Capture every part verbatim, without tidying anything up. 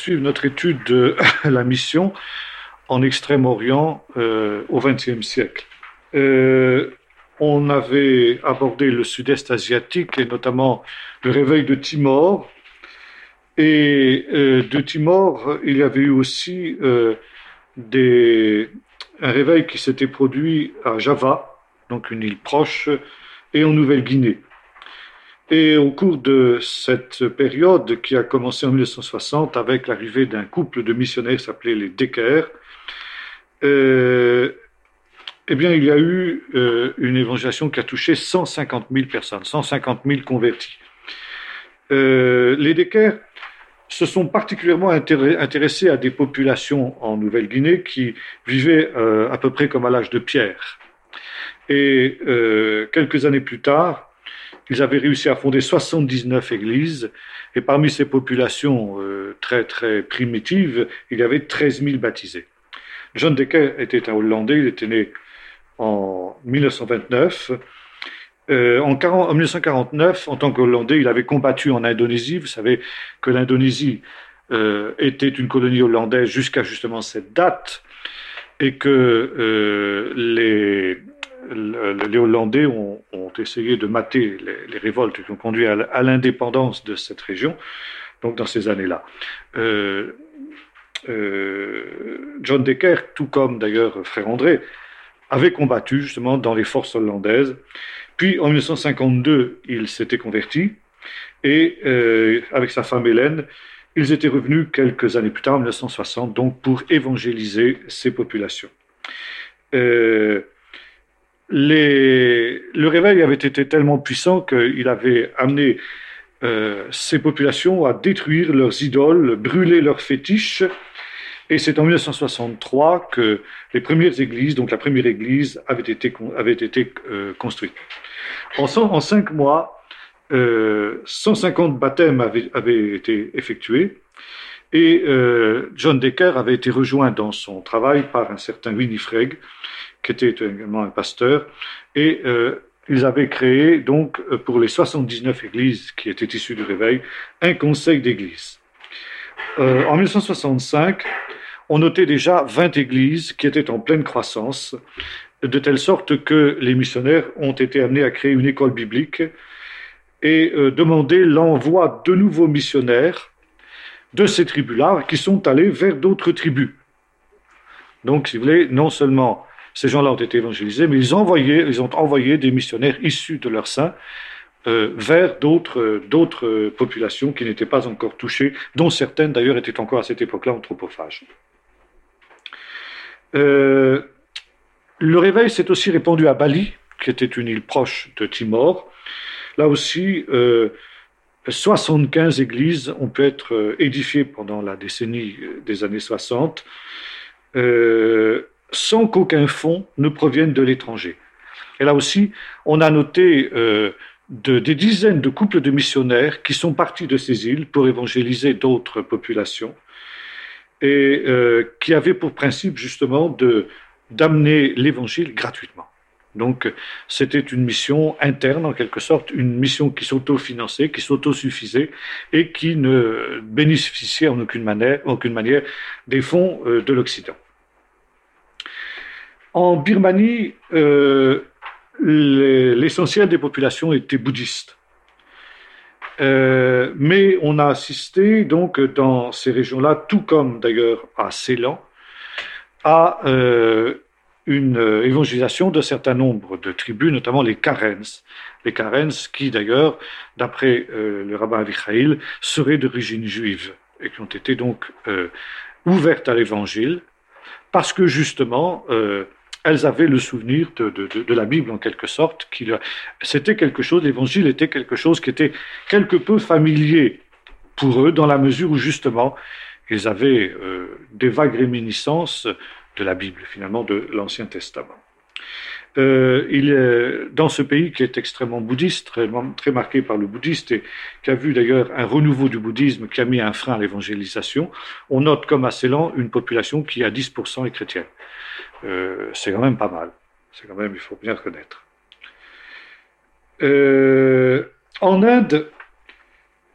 poursuivre notre étude de la mission en Extrême-Orient euh, au vingtième siècle. Euh, on avait abordé le sud-est asiatique et notamment le réveil de Timor. Et euh, de Timor, il y avait eu aussi euh, des, un réveil qui s'était produit à Java, donc une île proche, et en Nouvelle-Guinée. Et au cours de cette période qui a commencé en mille neuf cent soixante avec l'arrivée d'un couple de missionnaires qui s'appelait les Decker, euh, eh bien, il y a eu euh, une évangélisation qui a touché cent cinquante mille personnes, cent cinquante mille convertis. Euh, les Decker se sont particulièrement intéressés à des populations en Nouvelle-Guinée qui vivaient euh, à peu près comme à l'âge de pierre. Et euh, quelques années plus tard, ils avaient réussi à fonder soixante-dix-neuf églises, et parmi ces populations euh, très très primitives, il y avait treize mille baptisés. John Decker était un Hollandais, il était né en mille neuf cent vingt-neuf. Euh, en, quarante, en mille neuf cent quarante-neuf, en tant qu'Hollandais, il avait combattu en Indonésie. Vous savez que l'Indonésie euh, était une colonie hollandaise jusqu'à justement cette date, et que euh, les, les Hollandais ont, ont essayé de mater les, les révoltes qui ont conduit à, à l'indépendance de cette région, donc dans ces années-là. Euh, euh, John Decker, tout comme d'ailleurs Frère André, avait combattu justement dans les forces hollandaises. Puis en mille neuf cent cinquante-deux, il s'était converti, et euh, avec sa femme Hélène, ils étaient revenus quelques années plus tard, en mille neuf cent soixante, donc pour évangéliser ces populations. Euh, les... Le réveil avait été tellement puissant qu'il avait amené euh, ces populations à détruire leurs idoles, brûler leurs fétiches. Et c'est en mille neuf cent soixante-trois que les premières églises, donc la première église, avait été, avait été euh, construite. En, en cinq mois, euh, cent cinquante baptêmes avaient, avaient été effectués, et euh, John Decker avait été rejoint dans son travail par un certain Winifred, qui était également un pasteur, et euh, ils avaient créé, donc, pour les soixante-dix-neuf églises qui étaient issues du réveil, un conseil d'église. Euh, en mille neuf cent soixante-cinq, on notait déjà vingt églises qui étaient en pleine croissance, de telle sorte que les missionnaires ont été amenés à créer une école biblique et euh, demander l'envoi de nouveaux missionnaires de ces tribus-là qui sont allés vers d'autres tribus. Donc, si vous voulez, non seulement ces gens-là ont été évangélisés, mais ils ont envoyé, ils ont envoyé des missionnaires issus de leur sein euh, vers d'autres, euh, d'autres populations qui n'étaient pas encore touchées, dont certaines d'ailleurs étaient encore à cette époque-là anthropophages. Euh, le réveil s'est aussi répandu à Bali, qui était une île proche de Timor. Là aussi, euh, soixante-quinze églises ont pu être euh, édifiées pendant la décennie des années soixante, euh, sans qu'aucun fonds ne provienne de l'étranger. Et là aussi, on a noté euh, de, des dizaines de couples de missionnaires qui sont partis de ces îles pour évangéliser d'autres populations, et euh, qui avait pour principe justement de, d'amener l'évangile gratuitement. Donc c'était une mission interne en quelque sorte, une mission qui s'autofinançait, qui s'autosuffisait et qui ne bénéficiait en aucune manière, en aucune manière des fonds euh, de l'Occident. En Birmanie, euh, les, l'essentiel des populations étaient bouddhistes. Euh, mais on a assisté donc dans ces régions-là, tout comme d'ailleurs à Ceylan, à euh, une évangélisation d'un certain nombre de tribus, notamment les Karens. Les Karens qui d'ailleurs, d'après euh, le rabbin Avichail, seraient d'origine juive et qui ont été donc euh, ouvertes à l'évangile parce que justement euh, elles avaient le souvenir de, de, de, de la Bible en quelque sorte. Qui, c'était quelque chose, l'évangile était quelque chose qui était quelque peu familier pour eux dans la mesure où justement ils avaient euh, des vagues réminiscences de la Bible, finalement de l'Ancien Testament. Euh, il est dans ce pays qui est extrêmement bouddhiste, très, très marqué par le bouddhiste et qui a vu d'ailleurs un renouveau du bouddhisme qui a mis un frein à l'évangélisation, on note comme à Ceylan une population qui à dix pour cent est chrétienne. Euh, c'est quand même pas mal. C'est quand même, il faut bien reconnaître. Euh, en Inde,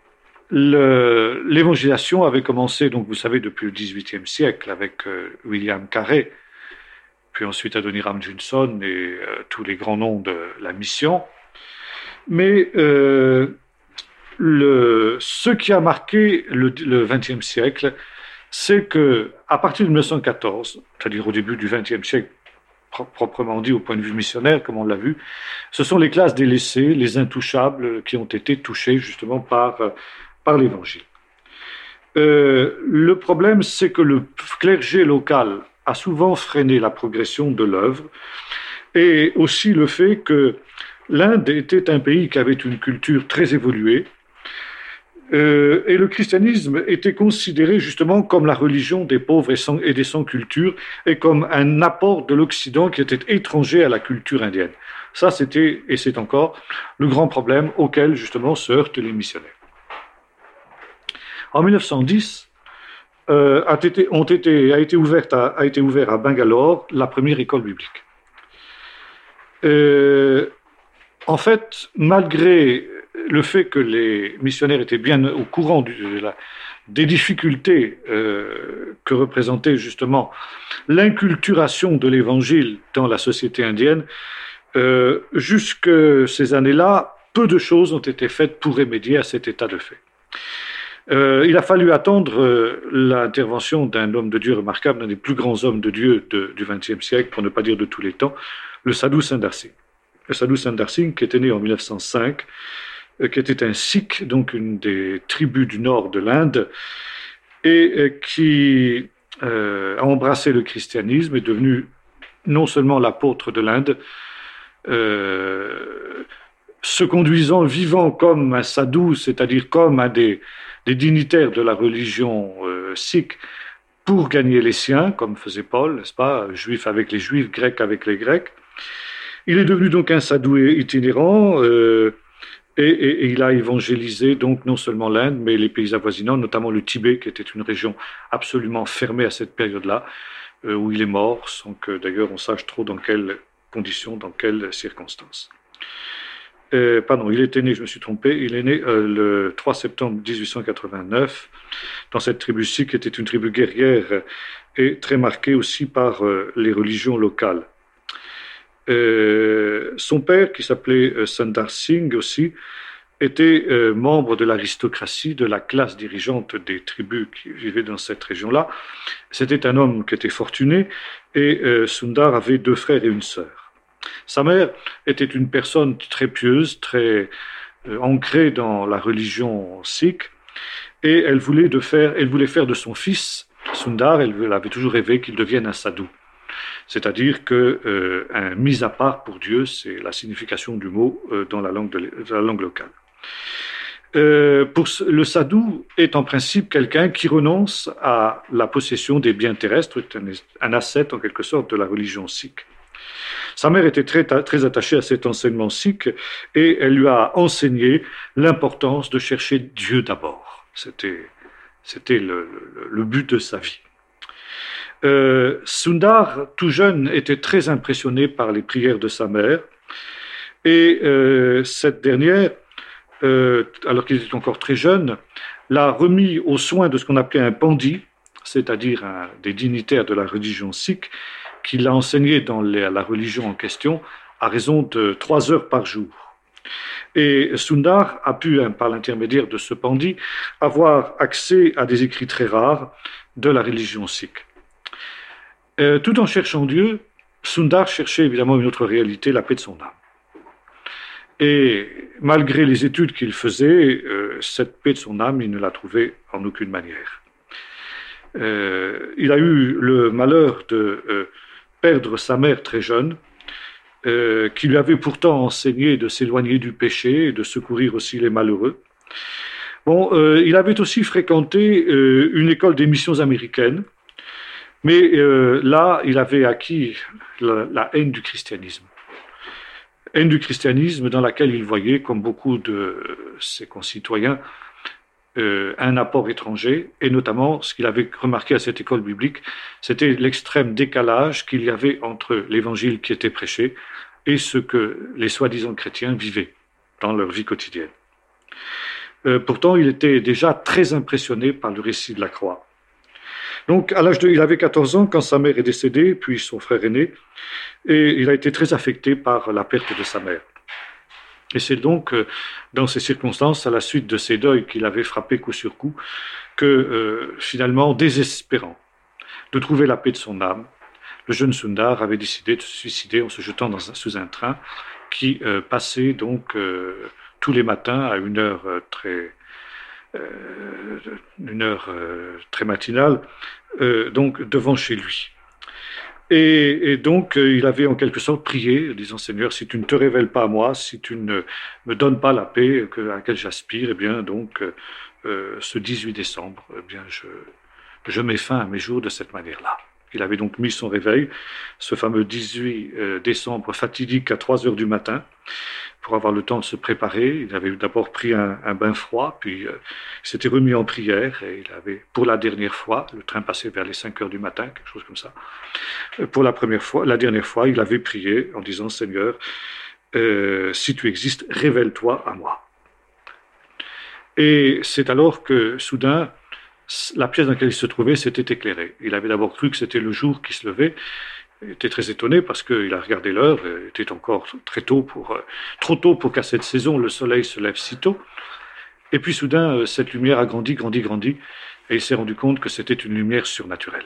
le, l'évangélisation avait commencé, donc vous savez, depuis le dix-huitième siècle avec euh, William Carey, puis ensuite Adoniram Judson et euh, tous les grands noms de la mission. Mais euh, le, ce qui a marqué le, le vingtième siècle, c'est que à partir de mille neuf cent quatorze, c'est-à-dire au début du vingtième siècle, proprement dit au point de vue missionnaire, comme on l'a vu, ce sont les classes délaissées, les intouchables, qui ont été touchées justement par, par l'Évangile. Euh, le problème, c'est que le clergé local a souvent freiné la progression de l'œuvre, et aussi le fait que l'Inde était un pays qui avait une culture très évoluée, Euh, et le christianisme était considéré justement comme la religion des pauvres et, sans, et des sans-culture, et comme un apport de l'Occident qui était étranger à la culture indienne. Ça, c'était, et c'est encore, le grand problème auquel justement se heurtent les missionnaires. En mille neuf cent dix, euh, a, été, ont été, a, été ouverte à, a été ouverte à Bangalore la première école biblique. Euh, en fait, malgré le fait que les missionnaires étaient bien au courant du, de la, des difficultés euh, que représentait justement l'inculturation de l'évangile dans la société indienne, euh, jusque ces années-là, peu de choses ont été faites pour remédier à cet état de fait. Euh, il a fallu attendre euh, l'intervention d'un homme de Dieu remarquable, d'un des plus grands hommes de Dieu de, du vingtième siècle, pour ne pas dire de tous les temps, le Sadhu Sundar Singh. Le Sadhu Sundar Singh, qui était né en mille neuf cent cinq, qui était un sikh, donc une des tribus du nord de l'Inde, et qui euh, a embrassé le christianisme, est devenu non seulement l'apôtre de l'Inde, euh, se conduisant, vivant comme un sadhu, c'est-à-dire comme un des, des dignitaires de la religion euh, sikh, pour gagner les siens, comme faisait Paul, n'est-ce pas, juif avec les juifs, grec avec les grecs. Il est devenu donc un sadhu itinérant, euh, Et, et, et il a évangélisé donc non seulement l'Inde, mais les pays avoisinants, notamment le Tibet, qui était une région absolument fermée à cette période-là, euh, où il est mort, sans que d'ailleurs on sache trop dans quelles conditions, dans quelles circonstances. Euh, pardon, il était né, je me suis trompé, il est né euh, le trois septembre mille huit cent quatre-vingt-neuf, dans cette tribu-ci, qui était une tribu guerrière et très marquée aussi par euh, les religions locales. Euh, son père, qui s'appelait euh, Sundar Singh aussi, était euh, membre de l'aristocratie, de la classe dirigeante des tribus qui vivaient dans cette région-là. C'était un homme qui était fortuné, et euh, Sundar avait deux frères et une sœur. Sa mère était une personne très pieuse, très euh, ancrée dans la religion sikh, et elle voulait, de faire, elle voulait faire de son fils, Sundar, elle, elle avait toujours rêvé qu'il devienne un sadhu. C'est-à-dire que euh, un mis à part pour Dieu, c'est la signification du mot euh, dans la langue, de, de la langue locale. Euh, pour le sadhu est en principe quelqu'un qui renonce à la possession des biens terrestres, un, un ascète en quelque sorte de la religion sikh. Sa mère était très, très attachée à cet enseignement sikh, et elle lui a enseigné l'importance de chercher Dieu d'abord. C'était, c'était le, le, le but de sa vie. Euh, Sundar, tout jeune, était très impressionné par les prières de sa mère, et euh, cette dernière, euh, alors qu'il était encore très jeune, l'a remis aux soins de ce qu'on appelait un pandi, c'est-à-dire un, des dignitaires de la religion sikh, qui l'a enseigné dans les, la religion en question à raison de trois heures par jour. Et Sundar a pu, par l'intermédiaire de ce pandi, avoir accès à des écrits très rares de la religion sikh. Euh, tout en cherchant Dieu, Sundar cherchait évidemment une autre réalité, la paix de son âme. Et malgré les études qu'il faisait, euh, cette paix de son âme, il ne l'a trouvée en aucune manière. Euh, il a eu le malheur de euh, perdre sa mère très jeune, euh, qui lui avait pourtant enseigné de s'éloigner du péché et de secourir aussi les malheureux. Bon, euh, il avait aussi fréquenté euh, une école des missions américaines, mais euh, là, il avait acquis la, la haine du christianisme. Haine du christianisme dans laquelle il voyait, comme beaucoup de ses concitoyens, euh, un apport étranger, et notamment, ce qu'il avait remarqué à cette école biblique, c'était l'extrême décalage qu'il y avait entre l'évangile qui était prêché et ce que les soi-disant chrétiens vivaient dans leur vie quotidienne. Euh, pourtant, il était déjà très impressionné par le récit de la croix. Donc, à l'âge de, il avait quatorze ans quand sa mère est décédée, puis son frère aîné, et il a été très affecté par la perte de sa mère. Et c'est donc euh, dans ces circonstances, à la suite de ces deuils qu'il avait frappé coup sur coup, que euh, finalement, désespérant de trouver la paix de son âme, le jeune Sundar avait décidé de se suicider en se jetant dans un, sous un train qui euh, passait donc euh, tous les matins à une heure euh, très euh, une heure euh, très matinale, euh, donc devant chez lui. Et, et donc, euh, il avait en quelque sorte prié, disant Seigneur, si tu ne te révèles pas à moi, si tu ne me donnes pas la paix que, à laquelle j'aspire, eh bien, donc, euh, euh, ce dix-huit décembre, eh bien, je, je mets fin à mes jours de cette manière-là. Il avait donc mis son réveil, ce fameux dix-huit décembre fatidique à trois heures du matin, pour avoir le temps de se préparer. Il avait d'abord pris un, un bain froid, puis euh, il s'était remis en prière, et il avait, pour la dernière fois, le train passait vers les cinq heures du matin, quelque chose comme ça. Pour la première fois, la dernière fois, il avait prié en disant, Seigneur, euh, si tu existes, révèle-toi à moi. Et c'est alors que, soudain, la pièce dans laquelle il se trouvait s'était éclairée. Il avait d'abord cru que c'était le jour qui se levait. Il était très étonné parce qu'il a regardé l'heure. Il était encore très tôt pour, euh, trop tôt pour qu'à cette saison, le soleil se lève si tôt. Et puis soudain, cette lumière a grandi, grandi, grandi. Et il s'est rendu compte que c'était une lumière surnaturelle.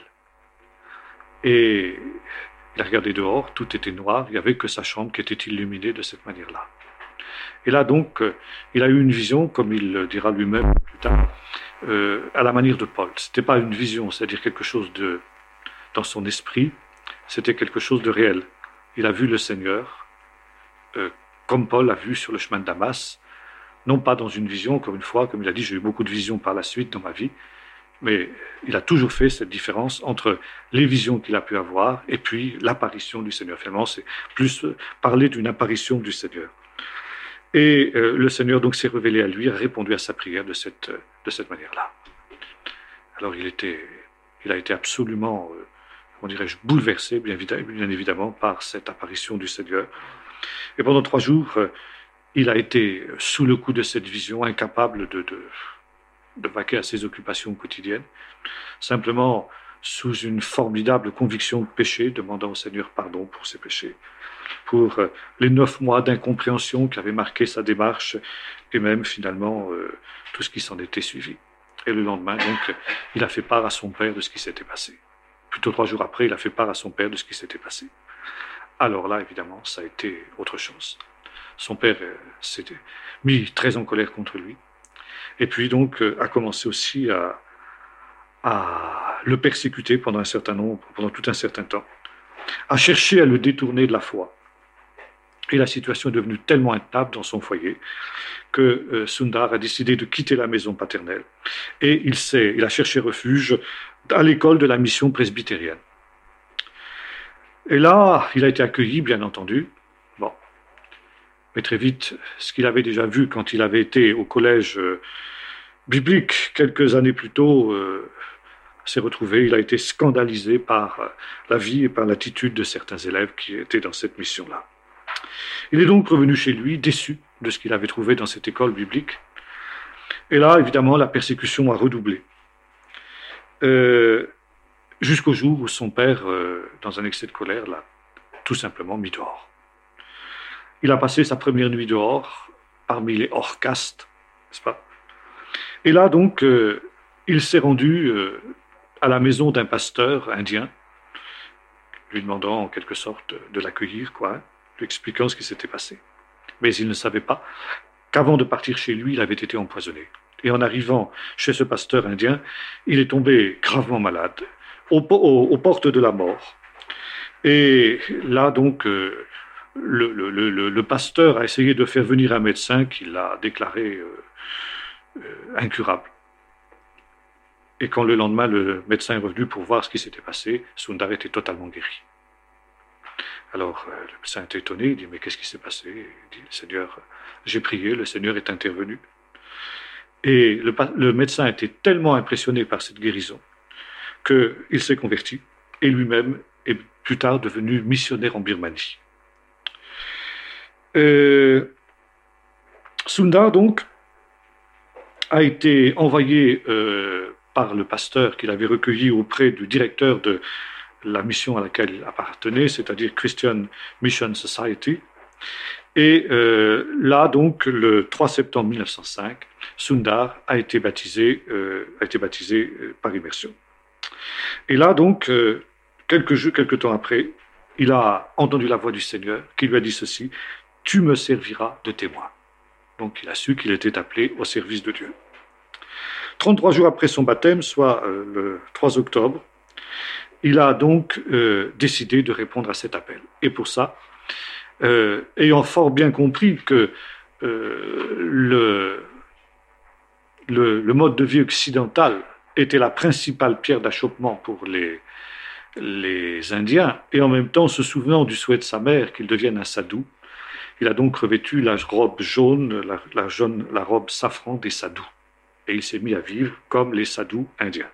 Et il a regardé dehors, tout était noir. Il n'y avait que sa chambre qui était illuminée de cette manière-là. Et là donc, il a eu une vision, comme il le dira lui-même plus tard, euh, à la manière de Paul. C'était pas une vision, c'est-à-dire quelque chose de dans son esprit, c'était quelque chose de réel. Il a vu le Seigneur, euh, comme Paul a vu sur le chemin de Damas, non pas dans une vision, comme une fois, comme il a dit, j'ai eu beaucoup de visions par la suite dans ma vie, mais il a toujours fait cette différence entre les visions qu'il a pu avoir et puis l'apparition du Seigneur. Finalement, c'est plus parler d'une apparition du Seigneur. Et euh, le Seigneur donc s'est révélé à lui, a répondu à sa prière de cette, de cette manière-là. Alors il, était, il a été absolument, euh, comment dirais-je, bouleversé, bien, bien évidemment, par cette apparition du Seigneur. Et pendant trois jours, euh, il a été sous le coup de cette vision, incapable de, de, de vaquer à ses occupations quotidiennes, simplement sous une formidable conviction de péché, demandant au Seigneur pardon pour ses péchés, pour les neuf mois d'incompréhension qui avaient marqué sa démarche et même finalement euh, tout ce qui s'en était suivi. Et le lendemain, donc, il a fait part à son père de ce qui s'était passé. Plutôt trois jours après, il a fait part à son père de ce qui s'était passé. Alors là, évidemment, ça a été autre chose. Son père euh, s'était mis très en colère contre lui et puis donc euh, a commencé aussi à, à le persécuter pendant un certain nombre, pendant tout un certain temps, à chercher à le détourner de la foi. Et la situation est devenue tellement intenable dans son foyer que euh, Sundar a décidé de quitter la maison paternelle. Et il, s'est, il a cherché refuge à l'école de la mission presbytérienne. Et là, il a été accueilli, bien entendu. Bon. Mais très vite, ce qu'il avait déjà vu quand il avait été au collège euh, biblique quelques années plus tôt, euh, s'est retrouvé, il a été scandalisé par euh, la vie et par l'attitude de certains élèves qui étaient dans cette mission-là. Il est donc revenu chez lui, déçu de ce qu'il avait trouvé dans cette école biblique. Et là, évidemment, la persécution a redoublé. Euh, jusqu'au jour où son père, euh, dans un excès de colère, l'a tout simplement mis dehors. Il a passé sa première nuit dehors, parmi les hors-castes, n'est-ce pas? Et là, donc, euh, il s'est rendu euh, à la maison d'un pasteur indien, lui demandant en quelque sorte de l'accueillir, quoi, lui expliquant ce qui s'était passé. Mais il ne savait pas qu'avant de partir chez lui, il avait été empoisonné. Et en arrivant chez ce pasteur indien, il est tombé gravement malade, aux, aux, aux portes de la mort. Et là, donc, euh, le, le, le, le pasteur a essayé de faire venir un médecin qui l'a déclaré euh, euh, incurable. Et quand le lendemain, le médecin est revenu pour voir ce qui s'était passé, Sundar était totalement guéri. Alors, euh, le médecin était étonné, il dit, mais qu'est-ce qui s'est passé? Il dit, Seigneur, j'ai prié, le Seigneur est intervenu. Et le, le médecin était tellement impressionné par cette guérison qu'il s'est converti, et lui-même est plus tard devenu missionnaire en Birmanie. Euh, Sundar, donc, a été envoyé euh, par le pasteur qu'il avait recueilli auprès du directeur de la mission à laquelle il appartenait, c'est-à-dire Christian Mission Society. Et euh, là, donc, le trois septembre mille neuf cent cinq, Sundar a été baptisé, euh, a été baptisé euh, par immersion. Et là, donc, euh, quelques, quelques temps après, il a entendu la voix du Seigneur qui lui a dit ceci: « Tu me serviras de témoin. » Donc, il a su qu'il était appelé au service de Dieu. trente-trois jours après son baptême, soit euh, le trois octobre, il a donc euh, décidé de répondre à cet appel. Et pour ça, euh, ayant fort bien compris que euh, le, le, le mode de vie occidental était la principale pierre d'achoppement pour les, les Indiens, et en même temps se souvenant du souhait de sa mère qu'il devienne un sadhu, il a donc revêtu la robe jaune, la, la, jaune, la robe safran des sadhus. Et il s'est mis à vivre comme les sadhus indiens.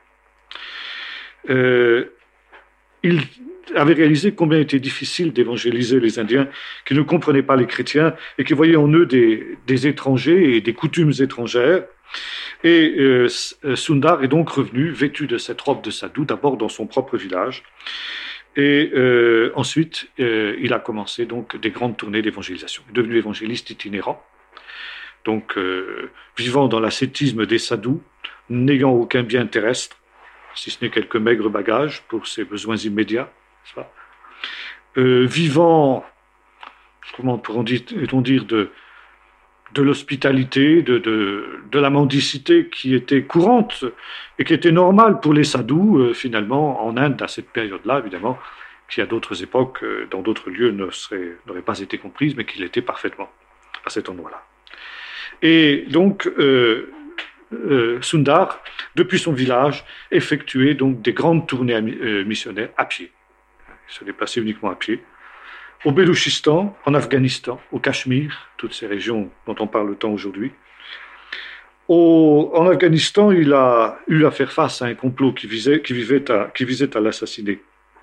Euh, il avait réalisé combien il était difficile d'évangéliser les Indiens qui ne comprenaient pas les chrétiens et qui voyaient en eux des, des étrangers et des coutumes étrangères. Et euh, Sundar est donc revenu vêtu de cette robe de sadhu, d'abord dans son propre village, et euh, ensuite euh, il a commencé donc des grandes tournées d'évangélisation. Il est devenu évangéliste itinérant, donc euh, vivant dans l'ascétisme des sadhus, n'ayant aucun bien terrestre, si ce n'est quelques maigres bagages pour ses besoins immédiats, n'est-ce pas, euh, vivant, comment pourrait-on dire, de, de l'hospitalité, de, de, de la mendicité qui était courante et qui était normale pour les sadhus, euh, finalement, en Inde, à cette période-là, évidemment, qui à d'autres époques, euh, dans d'autres lieux, ne serait, n'aurait pas été comprise, mais qui l'était parfaitement à cet endroit-là. Et donc, euh, euh, Sundar, depuis son village, effectuait donc des grandes tournées euh, missionnaires à pied. Il se déplaçait uniquement à pied. Au Beloutchistan, en Afghanistan, au Cachemire, toutes ces régions dont on parle tant aujourd'hui. Au, en Afghanistan, il a eu à faire face à un complot qui visait, qui visait à, qui visait à l'assassiner.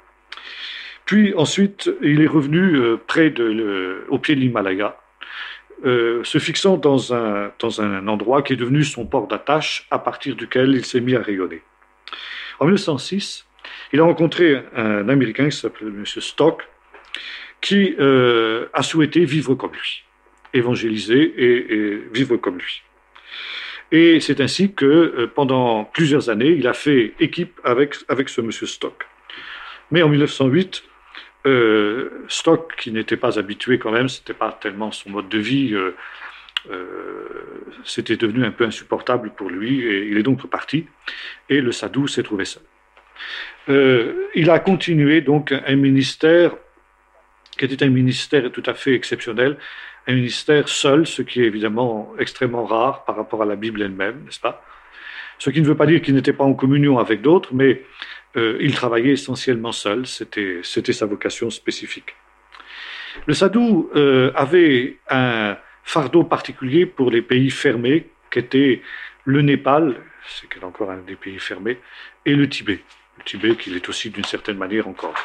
Puis ensuite, il est revenu euh, près de, le, au pied de l'Himalaya, Euh, se fixant dans un, dans un endroit qui est devenu son port d'attache, à partir duquel il s'est mis à rayonner. En mille neuf cent six, il a rencontré un Américain qui s'appelle M. Stock, qui euh, a souhaité vivre comme lui, évangéliser et, et vivre comme lui. Et c'est ainsi que euh, pendant plusieurs années, il a fait équipe avec, avec ce M. Stock. Mais en mille neuf cent huit, Euh, Stock, qui n'était pas habitué quand même, c'était pas tellement son mode de vie, euh, euh, c'était devenu un peu insupportable pour lui, et il est donc reparti, et le sadhu s'est trouvé seul. Euh, il a continué donc un ministère qui était un ministère tout à fait exceptionnel, un ministère seul, ce qui est évidemment extrêmement rare par rapport à la Bible elle-même, n'est-ce pas? Ce qui ne veut pas dire qu'il n'était pas en communion avec d'autres, mais euh, il travaillait essentiellement seul, c'était, c'était sa vocation spécifique. Le sadhu euh, avait un fardeau particulier pour les pays fermés, qu'étaient le Népal, c'est encore un des pays fermés, et le Tibet. Le Tibet, qui l'est aussi d'une certaine manière encore.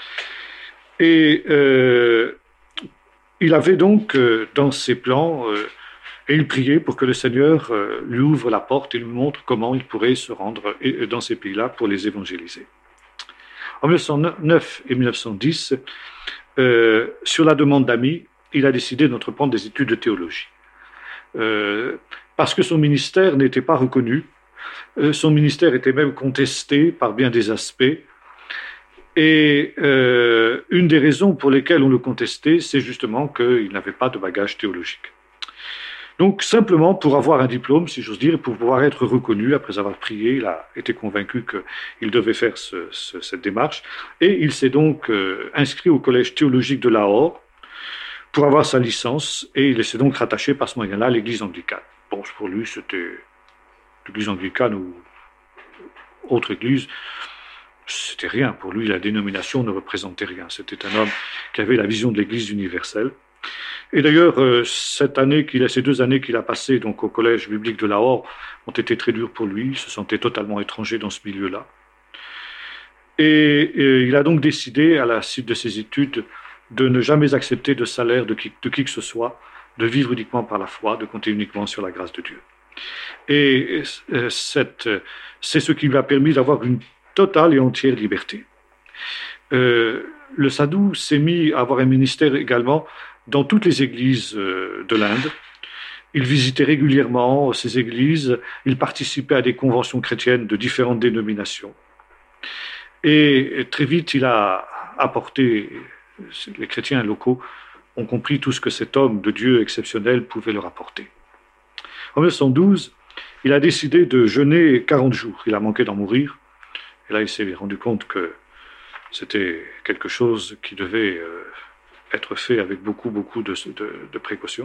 Et euh, il avait donc euh, dans ses plans, euh, et il priait pour que le Seigneur euh, lui ouvre la porte et lui montre comment il pourrait se rendre et, dans ces pays-là pour les évangéliser. En mille neuf cent neuf et mille neuf cent dix, euh, sur la demande d'amis, il a décidé d'entreprendre des études de théologie. Euh, parce que son ministère n'était pas reconnu, euh, son ministère était même contesté par bien des aspects, et euh, une des raisons pour lesquelles on le contestait, c'est justement qu'il n'avait pas de bagage théologique. Donc simplement pour avoir un diplôme, si j'ose dire, et pour pouvoir être reconnu, après avoir prié, il a été convaincu qu'il devait faire ce, ce, cette démarche, et il s'est donc euh, inscrit au collège théologique de Lahore pour avoir sa licence, et il s'est donc rattaché par ce moyen-là à l'église anglicane. Bon, pour lui, c'était l'église anglicane ou autre église, c'était rien. Pour lui, la dénomination ne représentait rien. C'était un homme qui avait la vision de l'église universelle. Et d'ailleurs, euh, cette année qu'il a, ces deux années qu'il a passées donc au collège biblique de Lahore ont été très dures pour lui. Il se sentait totalement étranger dans ce milieu-là. Et, et il a donc décidé, à la suite de ses études, de ne jamais accepter de salaire de qui, de qui que ce soit, de vivre uniquement par la foi, de compter uniquement sur la grâce de Dieu. Et euh, cette, c'est ce qui lui a permis d'avoir une totale et entière liberté. Euh, le sadhu s'est mis à avoir un ministère également dans toutes les églises euh, de l'Inde. Il visitait régulièrement ces églises, il participait à des conventions chrétiennes de différentes dénominations. Et très vite, il a apporté, les chrétiens locaux ont compris tout ce que cet homme de Dieu exceptionnel pouvait leur apporter. En mille neuf cent douze, il a décidé de jeûner quarante jours. Il a manqué d'en mourir. Et là, il s'est rendu compte que c'était quelque chose qui devait euh, être fait avec beaucoup, beaucoup de, de, de précautions.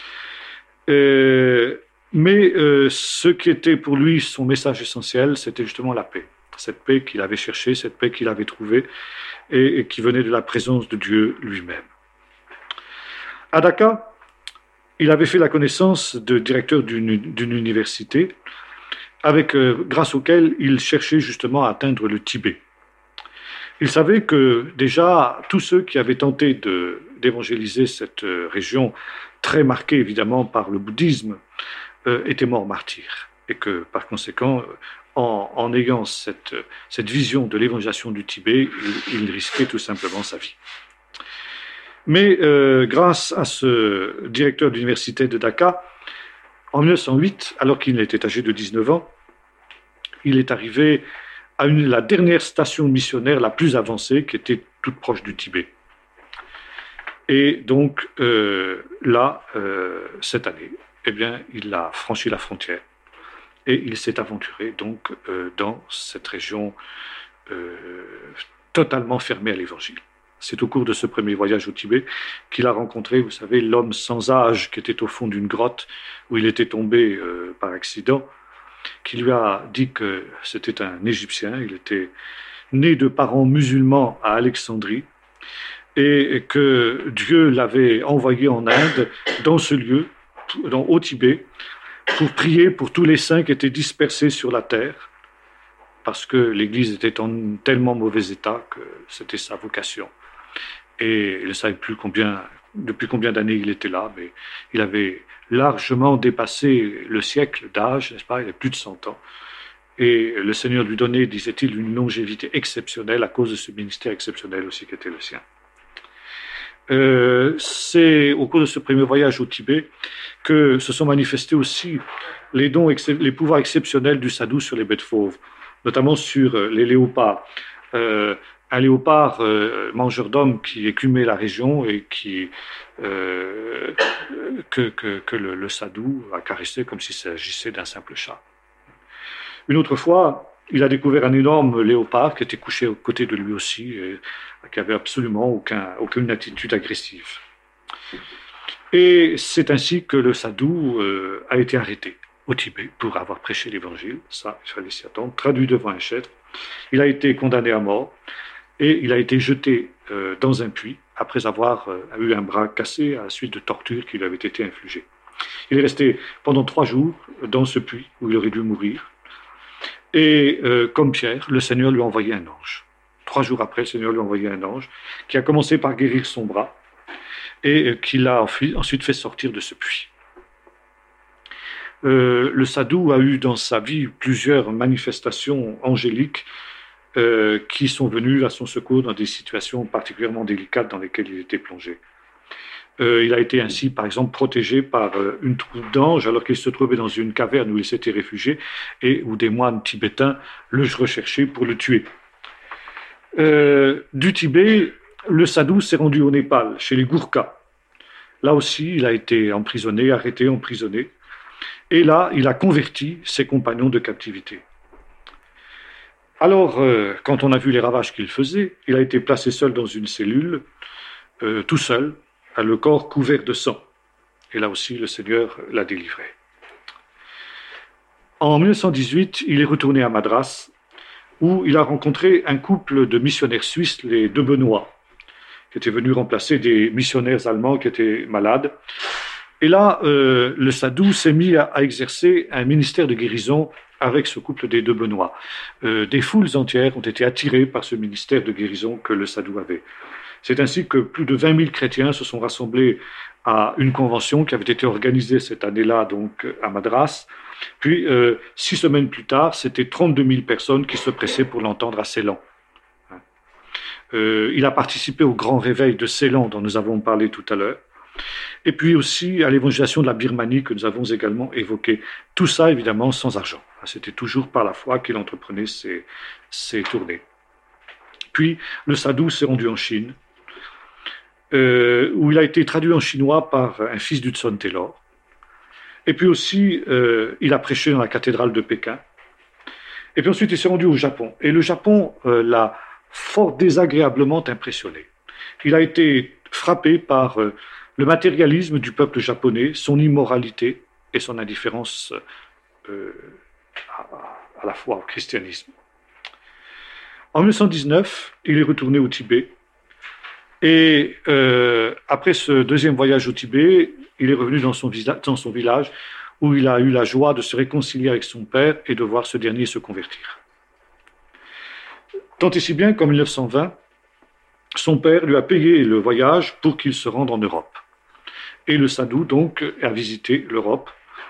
Euh, mais euh, ce qui était pour lui son message essentiel, c'était justement la paix. Cette paix qu'il avait cherchée, cette paix qu'il avait trouvée et, et qui venait de la présence de Dieu lui-même. À Dhaka, il avait fait la connaissance de directeur d'une, d'une université avec, euh, grâce auquel il cherchait justement à atteindre le Tibet. Il savait que déjà tous ceux qui avaient tenté de, d'évangéliser cette euh, région très marquée évidemment par le bouddhisme euh, étaient morts martyrs et que par conséquent en, en ayant cette, cette vision de l'évangélisation du Tibet, il, il risquait tout simplement sa vie. Mais euh, grâce à ce directeur d'université de Dhaka, en mille neuf cent huit, alors qu'il était âgé de dix-neuf ans, il est arrivé à une, la dernière station missionnaire la plus avancée, qui était toute proche du Tibet. Et donc euh, là, euh, cette année, eh bien, il a franchi la frontière et il s'est aventuré donc euh, dans cette région euh, totalement fermée à l'Évangile. C'est au cours de ce premier voyage au Tibet qu'il a rencontré, vous savez, l'homme sans âge qui était au fond d'une grotte où il était tombé euh, par accident, qui lui a dit que c'était un Égyptien, il était né de parents musulmans à Alexandrie et que Dieu l'avait envoyé en Inde, dans ce lieu, dans, au Tibet, pour prier pour tous les saints qui étaient dispersés sur la terre, parce que l'Église était en tellement mauvais état que c'était sa vocation. Et il ne savait plus combien, depuis combien d'années il était là, mais il avait largement dépassé le siècle d'âge, n'est-ce pas? Il avait plus de cent ans. Et le Seigneur lui donnait, disait-il, une longévité exceptionnelle à cause de ce ministère exceptionnel aussi qui était le sien. Euh, c'est au cours de ce premier voyage au Tibet que se sont manifestés aussi les dons, les pouvoirs exceptionnels du sadhu sur les bêtes fauves, notamment sur les léopards. Euh, un léopard euh, mangeur d'hommes qui écumait la région et qui euh, que, que, que le, le sadhu a caressé comme s'il s'agissait d'un simple chat. Une autre fois, il a découvert un énorme léopard qui était couché aux côtés de lui aussi et qui avait absolument aucun, aucune attitude agressive. Et c'est ainsi que le sadhu euh, a été arrêté au Tibet pour avoir prêché l'évangile, ça, il fallait s'y attendre, traduit devant un chef. Il a été condamné à mort et il a été jeté euh, dans un puits après avoir euh, eu un bras cassé à la suite de tortures qui lui avaient été infligées. Il est resté pendant trois jours dans ce puits où il aurait dû mourir. Et euh, comme Pierre, le Seigneur lui a envoyé un ange. Trois jours après, le Seigneur lui a envoyé un ange qui a commencé par guérir son bras et euh, qui l'a ensuite fait sortir de ce puits. Euh, le sadhu a eu dans sa vie plusieurs manifestations angéliques euh, qui sont venues à son secours dans des situations particulièrement délicates dans lesquelles il était plongé. Euh, il a été ainsi, par exemple, protégé par euh, une troupe d'anges alors qu'il se trouvait dans une caverne où il s'était réfugié et où des moines tibétains le recherchaient pour le tuer. Euh, du Tibet, le sadhu s'est rendu au Népal, chez les Gourkhas. Là aussi, il a été emprisonné, arrêté, emprisonné. Et là, il a converti ses compagnons de captivité. Alors, euh, quand on a vu les ravages qu'il faisait, il a été placé seul dans une cellule, euh, tout seul, à le corps couvert de sang. Et là aussi, le Seigneur l'a délivré. En mille neuf cent dix-huit, il est retourné à Madras, où il a rencontré un couple de missionnaires suisses, les deux Benoît, qui étaient venus remplacer des missionnaires allemands qui étaient malades. Et là, euh, le sadhu s'est mis à, à exercer un ministère de guérison avec ce couple des deux Benoît. Euh, des foules entières ont été attirées par ce ministère de guérison que le sadhu avait. C'est ainsi que plus de vingt mille chrétiens se sont rassemblés à une convention qui avait été organisée cette année-là donc à Madras. Puis, euh, six semaines plus tard, c'était trente-deux mille personnes qui se pressaient pour l'entendre à Ceylan. Euh, il a participé au grand réveil de Ceylan dont nous avons parlé tout à l'heure. Et puis aussi à l'évangélisation de la Birmanie que nous avons également évoquée. Tout ça, évidemment, sans argent. C'était toujours par la foi qu'il entreprenait ses, ses tournées. Puis, le sadhu s'est rendu en Chine, euh, où il a été traduit en chinois par un fils d'Hudson Taylor. Et puis aussi, euh, il a prêché dans la cathédrale de Pékin. Et puis ensuite, il s'est rendu au Japon. Et le Japon euh, l'a fort désagréablement impressionné. Il a été frappé par euh, le matérialisme du peuple japonais, son immoralité et son indifférence euh, à, à la foi au christianisme. En mille neuf cent dix-neuf, il est retourné au Tibet et euh, après ce deuxième voyage au Tibet, il est revenu dans son, visa- dans son village où il a eu la joie de se réconcilier avec son père et de voir ce dernier se convertir. Tant et si bien qu'en mille neuf cent vingt, son père lui a payé le voyage pour qu'il se rende en Europe. Et le sadhu, donc, a visité l'Europe.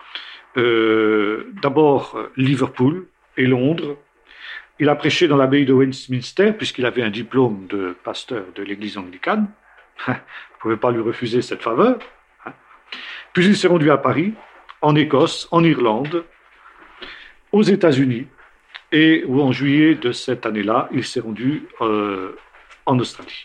Euh, d'abord Liverpool et Londres. Il a prêché dans l'abbaye de Westminster, puisqu'il avait un diplôme de pasteur de l'église anglicane. Vous ne pouvez pas lui refuser cette faveur. Puis il s'est rendu à Paris, en Écosse, en Irlande, aux États-Unis, et où en juillet de cette année-là, il s'est rendu euh, en Australie.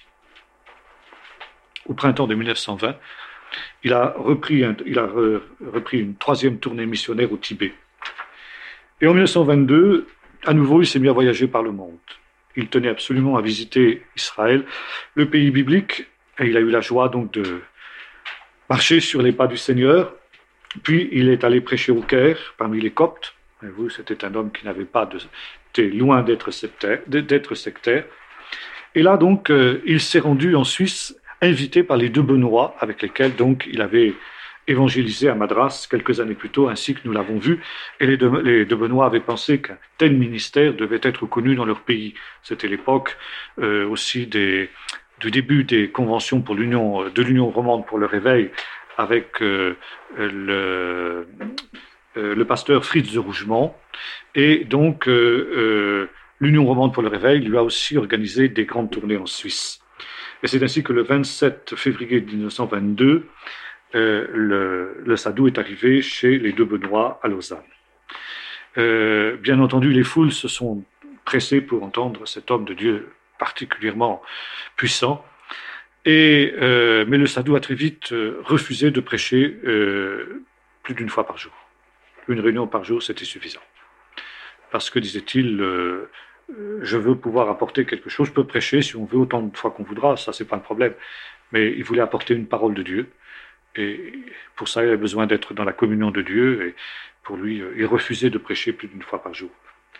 Au printemps de mille neuf cent vingt, il a, repris, un, il a re, repris une troisième tournée missionnaire au Tibet. Et en mille neuf cent vingt-deux, à nouveau, il s'est mis à voyager par le monde. Il tenait absolument à visiter Israël, le pays biblique, et il a eu la joie donc de marcher sur les pas du Seigneur. Puis il est allé prêcher au Caire, parmi les Coptes. Et vous, c'était un homme qui n'avait pas de, était loin d'être sectaire, d'être sectaire. Et là donc, euh, il s'est rendu en Suisse, invité par les deux Benoît, avec lesquels donc il avait évangélisé à Madras quelques années plus tôt, ainsi que nous l'avons vu. Et les deux, les deux Benoît avaient pensé qu'un tel ministère devait être connu dans leur pays. C'était l'époque euh, aussi des, du début des conventions pour l'union, de l'Union romande pour le réveil, avec euh, le, euh, le pasteur Fritz de Rougemont. Et donc, euh, euh, l'Union romande pour le réveil lui a aussi organisé des grandes tournées en Suisse. Et c'est ainsi que le vingt-sept février mille neuf cent vingt-deux, euh, le, le sadhu est arrivé chez les deux Benoît à Lausanne. Euh, bien entendu, les foules se sont pressées pour entendre cet homme de Dieu particulièrement puissant. Et, euh, mais le sadhu a très vite euh, refusé de prêcher euh, plus d'une fois par jour. Une réunion par jour, c'était suffisant. Parce que, disait-il, euh, je veux pouvoir apporter quelque chose, je peux prêcher si on veut autant de fois qu'on voudra, ça c'est pas un problème. Mais il voulait apporter une parole de Dieu. Et pour ça, il avait besoin d'être dans la communion de Dieu. Et pour lui, il refusait de prêcher plus d'une fois par jour.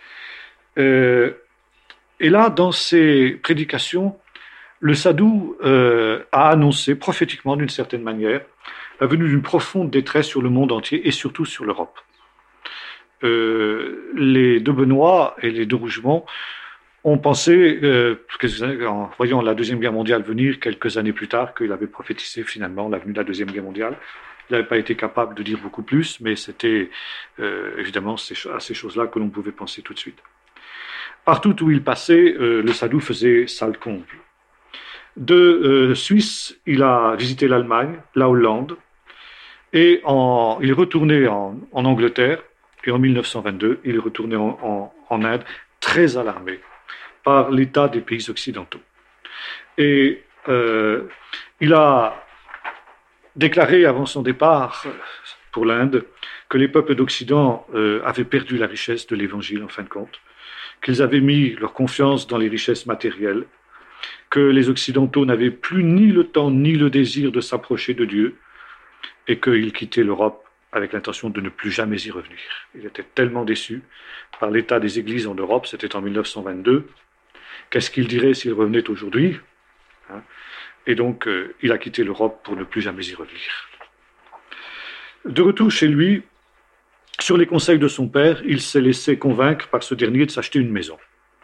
Euh, et là, dans ses prédications, le sadhu euh, a annoncé prophétiquement, d'une certaine manière, la venue d'une profonde détresse sur le monde entier et surtout sur l'Europe. Euh, les deux Benoît et les deux Rougemont ont pensé, euh, en voyant la Deuxième Guerre mondiale venir quelques années plus tard, qu'il avait prophétisé finalement la venue de la Deuxième Guerre mondiale. Il n'avait pas été capable de dire beaucoup plus, mais c'était euh, évidemment à ces choses-là que l'on pouvait penser tout de suite. Partout où il passait, euh, le sadhu faisait salle comble. De euh, Suisse, il a visité l'Allemagne, la Hollande, et en, il est retourné en, en Angleterre, et en mille neuf cent vingt-deux, il est retourné en, en, en Inde, très alarmé par l'état des pays occidentaux. Et euh, il a déclaré avant son départ pour l'Inde que les peuples d'Occident euh, avaient perdu la richesse de l'Évangile en fin de compte, qu'ils avaient mis leur confiance dans les richesses matérielles, que les Occidentaux n'avaient plus ni le temps ni le désir de s'approcher de Dieu et qu'ils quittaient l'Europe avec l'intention de ne plus jamais y revenir. Il était tellement déçu par l'état des églises en Europe, c'était en mille neuf cent vingt-deux. Qu'est-ce qu'il dirait s'il revenait aujourd'hui ? hein Et donc, euh, il a quitté l'Europe pour ne plus jamais y revenir. De retour chez lui, sur les conseils de son père, il s'est laissé convaincre par ce dernier de s'acheter une maison.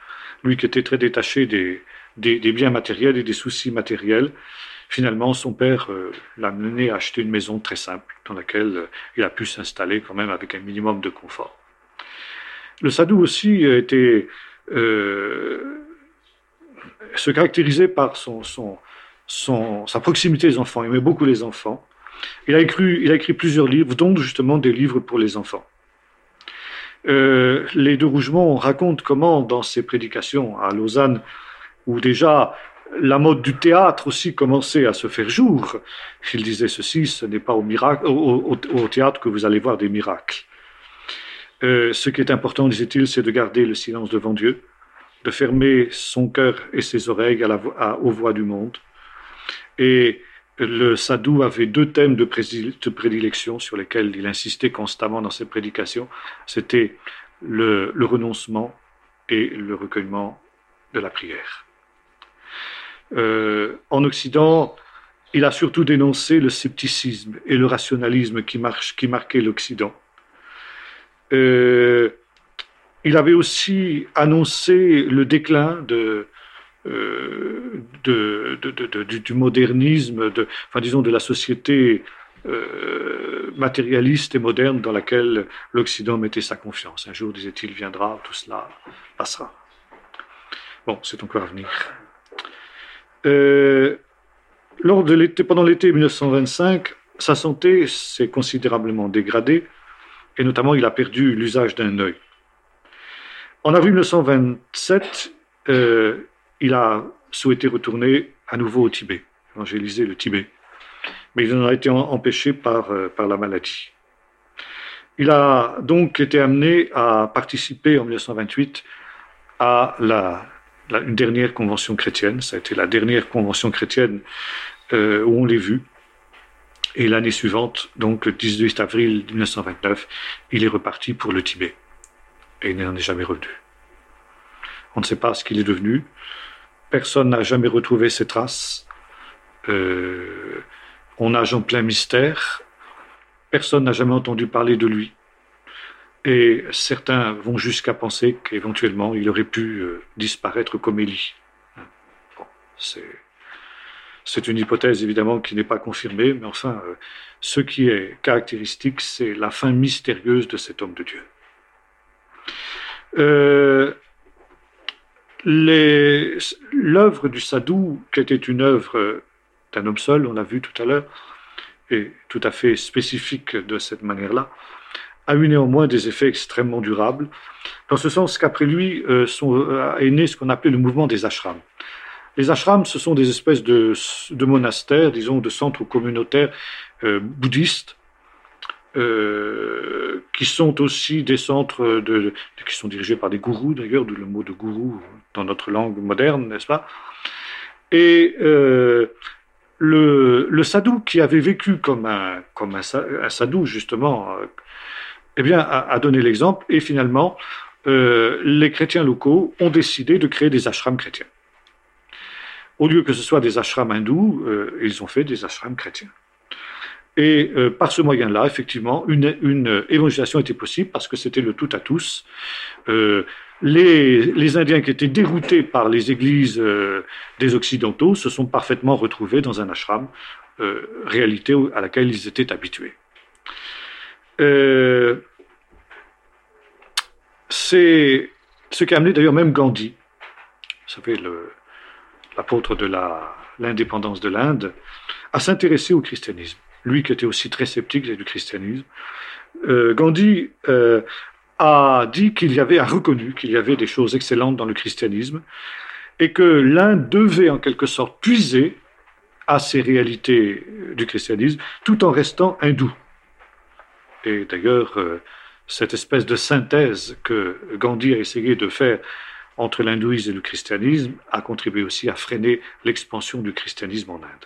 lui qui était très détaché des, des, des biens matériels et des soucis matériels. Finalement, son père euh, l'a mené à acheter une maison très simple dans laquelle euh, il a pu s'installer quand même avec un minimum de confort. Le sadhu aussi était, euh, se caractérisait par son, son, son, sa proximité aux enfants. Il aimait beaucoup les enfants. Il a écrit, il a écrit plusieurs livres, dont justement des livres pour les enfants. Euh, les deux Rougemont racontent comment, dans ses prédications à Lausanne, où déjà la mode du théâtre aussi commençait à se faire jour, il disait ceci: ce n'est pas au, miracle, au, au, au théâtre que vous allez voir des miracles. Euh, ce qui est important, disait-il, c'est de garder le silence devant Dieu, de fermer son cœur et ses oreilles à la, à, aux voix du monde. Et le sadhu avait deux thèmes de, de prédilection sur lesquels il insistait constamment dans ses prédications. C'était le, le renoncement et le recueillement de la prière. Euh, en Occident, il a surtout dénoncé le scepticisme et le rationalisme qui, marche, qui marquaient l'Occident. Euh, il avait aussi annoncé le déclin de, euh, de, de, de, de, du modernisme, de, enfin disons de la société euh, matérialiste et moderne dans laquelle l'Occident mettait sa confiance. Un jour, disait-il, viendra, tout cela passera. Bon, c'est encore à venir. Euh, lors de l'été, pendant l'été mille neuf cent vingt-cinq, sa santé s'est considérablement dégradée, et notamment il a perdu l'usage d'un œil. En avril mille neuf cent vingt-sept, euh, il a souhaité retourner à nouveau au Tibet, évangéliser le Tibet, mais il en a été empêché par, euh, par la maladie. Il a donc été amené à participer en mille neuf cent vingt-huit à la, la, une dernière convention chrétienne. Ça a été la dernière convention chrétienne euh, où on l'ait vu. Et l'année suivante, donc le dix-huit avril mille neuf cent vingt-neuf, il est reparti pour le Tibet. Et il n'en est jamais revenu. On ne sait pas ce qu'il est devenu. Personne n'a jamais retrouvé ses traces. Euh, on nage en plein mystère. Personne n'a jamais entendu parler de lui. Et certains vont jusqu'à penser qu'éventuellement il aurait pu euh, disparaître comme Élie. Bon, c'est, c'est une hypothèse évidemment qui n'est pas confirmée, mais enfin, euh, ce qui est caractéristique, c'est la fin mystérieuse de cet homme de Dieu. Euh, les, l'œuvre du sadhu, qui était une œuvre d'un homme seul, on l'a vu tout à l'heure, et tout à fait spécifique de cette manière-là, a eu néanmoins des effets extrêmement durables, dans ce sens qu'après lui euh, sont, euh, est né ce qu'on appelait le mouvement des ashrams. Les ashrams, ce sont des espèces de, de monastères, disons, de centres communautaires euh, bouddhistes, euh, qui sont aussi des centres de, de, qui sont dirigés par des gourous, d'ailleurs, d'où le mot de gourou dans notre langue moderne, n'est-ce pas? Et euh, le, le sadhu, qui avait vécu comme un, comme un, un sadhu, justement, euh, eh bien, a, a donné l'exemple, et finalement, euh, les chrétiens locaux ont décidé de créer des ashrams chrétiens. Au lieu que ce soit des ashrams hindous, euh, ils ont fait des ashrams chrétiens. Et euh, par ce moyen-là, effectivement, une, une évangélisation était possible parce que c'était le tout à tous. Euh, les, les Indiens qui étaient déroutés par les églises euh, des Occidentaux se sont parfaitement retrouvés dans un ashram, euh, réalité à laquelle ils étaient habitués. Euh, c'est ce qui a amené d'ailleurs même Gandhi, vous savez, le, l'apôtre de la, l'indépendance de l'Inde, à s'intéresser au christianisme. Lui qui était aussi très sceptique du christianisme, euh, Gandhi euh, a dit qu'il y avait, a reconnu qu'il y avait des choses excellentes dans le christianisme et que l'Inde devait en quelque sorte puiser à ces réalités du christianisme tout en restant hindou. Et d'ailleurs, euh, cette espèce de synthèse que Gandhi a essayé de faire entre l'hindouisme et le christianisme a contribué aussi à freiner l'expansion du christianisme en Inde.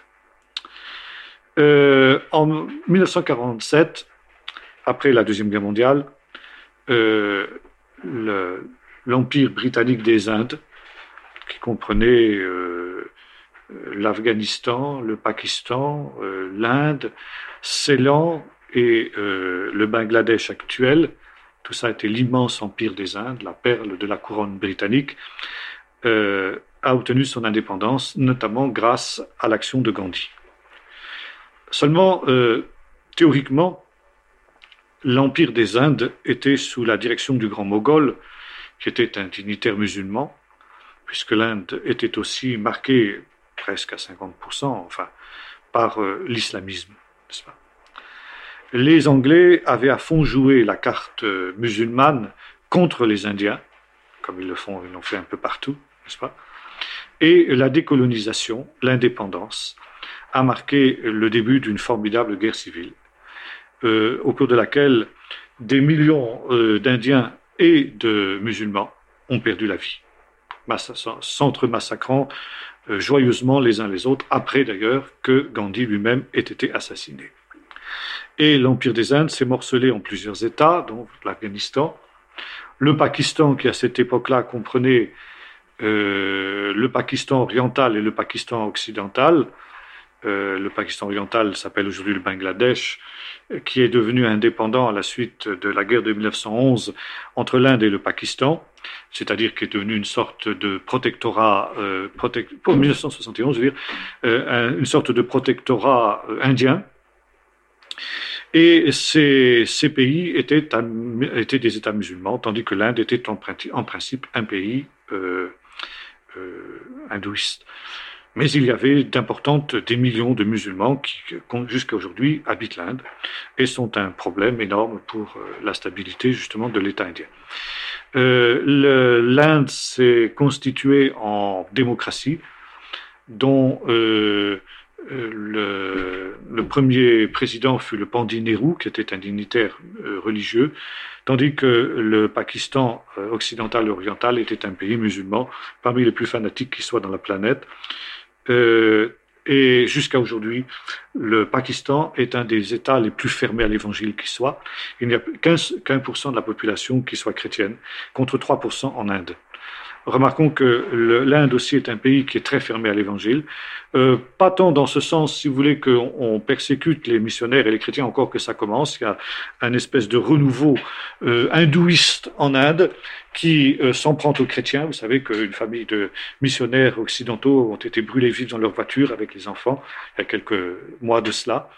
Euh, en mille neuf cent quarante-sept, après la Deuxième Guerre mondiale, euh, le, l'Empire britannique des Indes, qui comprenait euh, l'Afghanistan, le Pakistan, euh, l'Inde, Ceylan et euh, le Bangladesh actuel, tout ça était l'immense empire des Indes, la perle de la couronne britannique, euh, a obtenu son indépendance, notamment grâce à l'action de Gandhi. Seulement, euh, théoriquement, l'Empire des Indes était sous la direction du grand Moghol, qui était un dignitaire musulman, puisque l'Inde était aussi marquée presque à cinquante pour cent, enfin, par euh, l'islamisme, n'est-ce pas ? Les Anglais avaient à fond joué la carte euh, musulmane contre les Indiens, comme ils le font, ils l'ont fait un peu partout, n'est-ce pas ? Et la décolonisation, l'indépendance, a marqué le début d'une formidable guerre civile, euh, au cours de laquelle des millions euh, d'Indiens et de musulmans ont perdu la vie, s'entre-massacrant euh, joyeusement les uns les autres, après d'ailleurs que Gandhi lui-même ait été assassiné. Et l'Empire des Indes s'est morcelé en plusieurs États, dont l'Afghanistan, le Pakistan, qui à cette époque-là comprenait euh, le Pakistan oriental et le Pakistan occidental. Euh, le Pakistan oriental s'appelle aujourd'hui le Bangladesh, qui est devenu indépendant à la suite de la guerre de mille neuf cent onze entre l'Inde et le Pakistan, c'est-à-dire qui est devenu une sorte de protectorat, euh, protect... pour mille neuf cent soixante et onze, je veux dire, euh, une sorte de protectorat euh, indien. Et ces, ces pays étaient, étaient des États musulmans, tandis que l'Inde était en, en principe un pays euh, euh, hindouiste. Mais il y avait d'importantes, des millions de musulmans qui, jusqu'à aujourd'hui, habitent l'Inde et sont un problème énorme pour la stabilité, justement, de l'État indien. Euh, le, L'Inde s'est constituée en démocratie, dont euh, le, le premier président fut le Pandit Nehru, qui était un dignitaire euh, religieux, tandis que le Pakistan euh, occidental et oriental était un pays musulman, parmi les plus fanatiques qui soient dans la planète. Euh, et jusqu'à aujourd'hui, le Pakistan est un des États les plus fermés à l'évangile qui soit. Il n'y a qu'un pour cent de la population qui soit chrétienne, contre trois pour cent en Inde. Remarquons que l'Inde aussi est un pays qui est très fermé à l'évangile. Euh, pas tant dans ce sens, si vous voulez, qu'on on persécute les missionnaires et les chrétiens, encore que ça commence. Il y a un espèce de renouveau euh, hindouiste en Inde qui euh, s'en prend aux chrétiens. Vous savez qu'une famille de missionnaires occidentaux ont été brûlés vifs dans leur voiture avec les enfants il y a quelques mois de cela.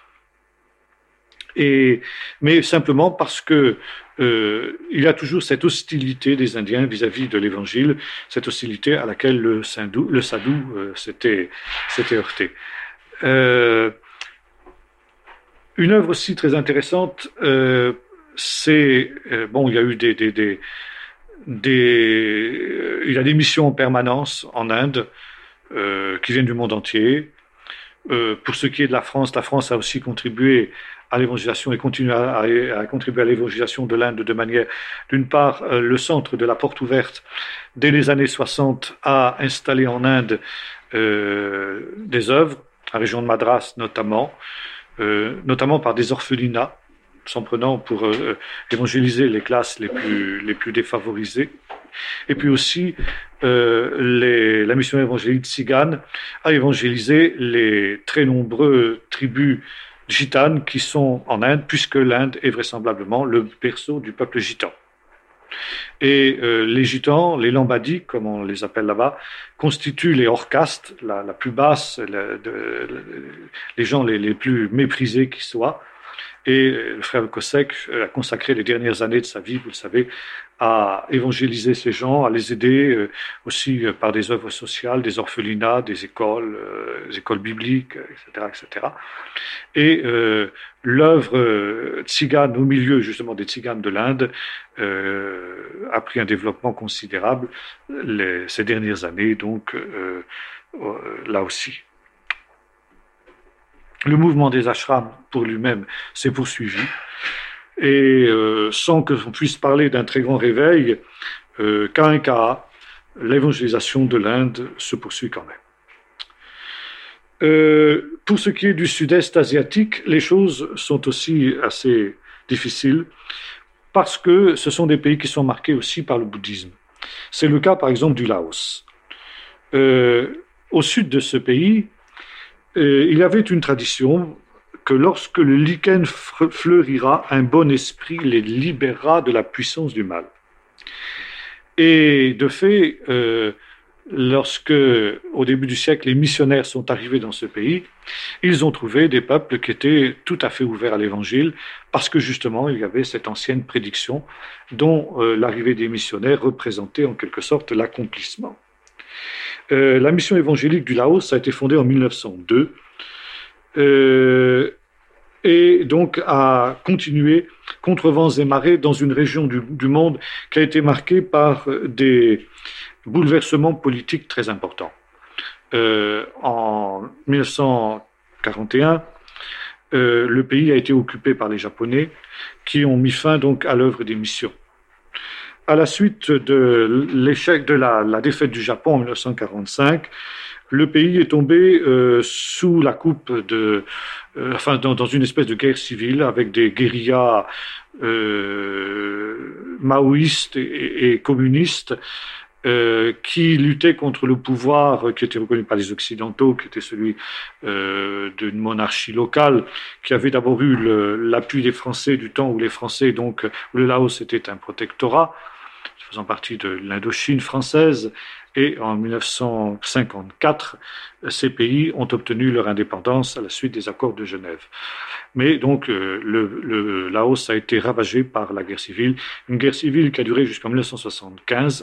Et, mais simplement parce que euh, il y a toujours cette hostilité des Indiens vis-à-vis de l'Évangile, cette hostilité à laquelle le, Sindou, le sadhu euh, s'était, s'était heurté. Euh, une œuvre aussi très intéressante, euh, c'est euh, bon, il y a eu des, des, des, des euh, il y a des missions en permanence en Inde euh, qui viennent du monde entier. Euh, pour ce qui est de la France, la France a aussi contribué à l'évangélisation et continue à, à, à contribuer à l'évangélisation de l'Inde de manière, d'une part, euh, le centre de la Porte Ouverte, dès les années soixante, a installé en Inde euh, des œuvres, la région de Madras notamment, euh, notamment par des orphelinats, s'en prenant pour euh, évangéliser les classes les plus, les plus défavorisées. Et puis aussi, euh, les, la mission évangélique tzigane a évangélisé les très nombreux tribus gitanes qui sont en Inde, puisque l'Inde est vraisemblablement le berceau du peuple gitan. Et euh, les gitans, les lambadis, comme on les appelle là-bas, constituent les hors-castes, la, la plus basse, la, de, de, les gens les, les plus méprisés qui soient. Et le frère Kosek a consacré les dernières années de sa vie, vous le savez, à évangéliser ces gens, à les aider euh, aussi euh, par des œuvres sociales, des orphelinats, des écoles, euh, des écoles bibliques, et cetera, et cetera. Et euh, l'œuvre euh, tzigane au milieu justement des tziganes de l'Inde euh, a pris un développement considérable les, ces dernières années, donc euh, euh, là aussi. Le mouvement des ashrams pour lui-même s'est poursuivi et euh, sans que l'on puisse parler d'un très grand réveil, euh, cas un cas, l'évangélisation de l'Inde se poursuit quand même. Euh, pour ce qui est du sud-est asiatique, les choses sont aussi assez difficiles parce que ce sont des pays qui sont marqués aussi par le bouddhisme. C'est le cas par exemple du Laos. Euh, au sud de ce pays, euh, il y avait une tradition que lorsque le lichen fleurira, un bon esprit les libérera de la puissance du mal. Et de fait, euh, lorsque, au début du siècle, les missionnaires sont arrivés dans ce pays, ils ont trouvé des peuples qui étaient tout à fait ouverts à l'évangile, parce que justement, il y avait cette ancienne prédiction dont euh, l'arrivée des missionnaires représentait en quelque sorte l'accomplissement. Euh, la mission évangélique du Laos a été fondée en mille neuf cent deux euh, et donc a continué contre vents et marées dans une région du, du monde qui a été marquée par des bouleversements politiques très importants. Euh, en mille neuf cent quarante et un, euh, le pays a été occupé par les Japonais qui ont mis fin donc à l'œuvre des missions. À la suite de l'échec de la, la défaite du Japon en mille neuf cent quarante-cinq, le pays est tombé euh, sous la coupe de, euh, enfin dans, dans une espèce de guerre civile avec des guérillas euh, maoïstes et, et communistes euh, qui luttaient contre le pouvoir qui était reconnu par les Occidentaux, qui était celui euh, d'une monarchie locale, qui avait d'abord eu le, l'appui des Français du temps où les Français, donc où le Laos était un protectorat, faisant partie de l'Indochine française, et en mille neuf cent cinquante-quatre, ces pays ont obtenu leur indépendance à la suite des accords de Genève. Mais donc euh, le, le Laos a été ravagé par la guerre civile, une guerre civile qui a duré jusqu'en mille neuf cent soixante-quinze.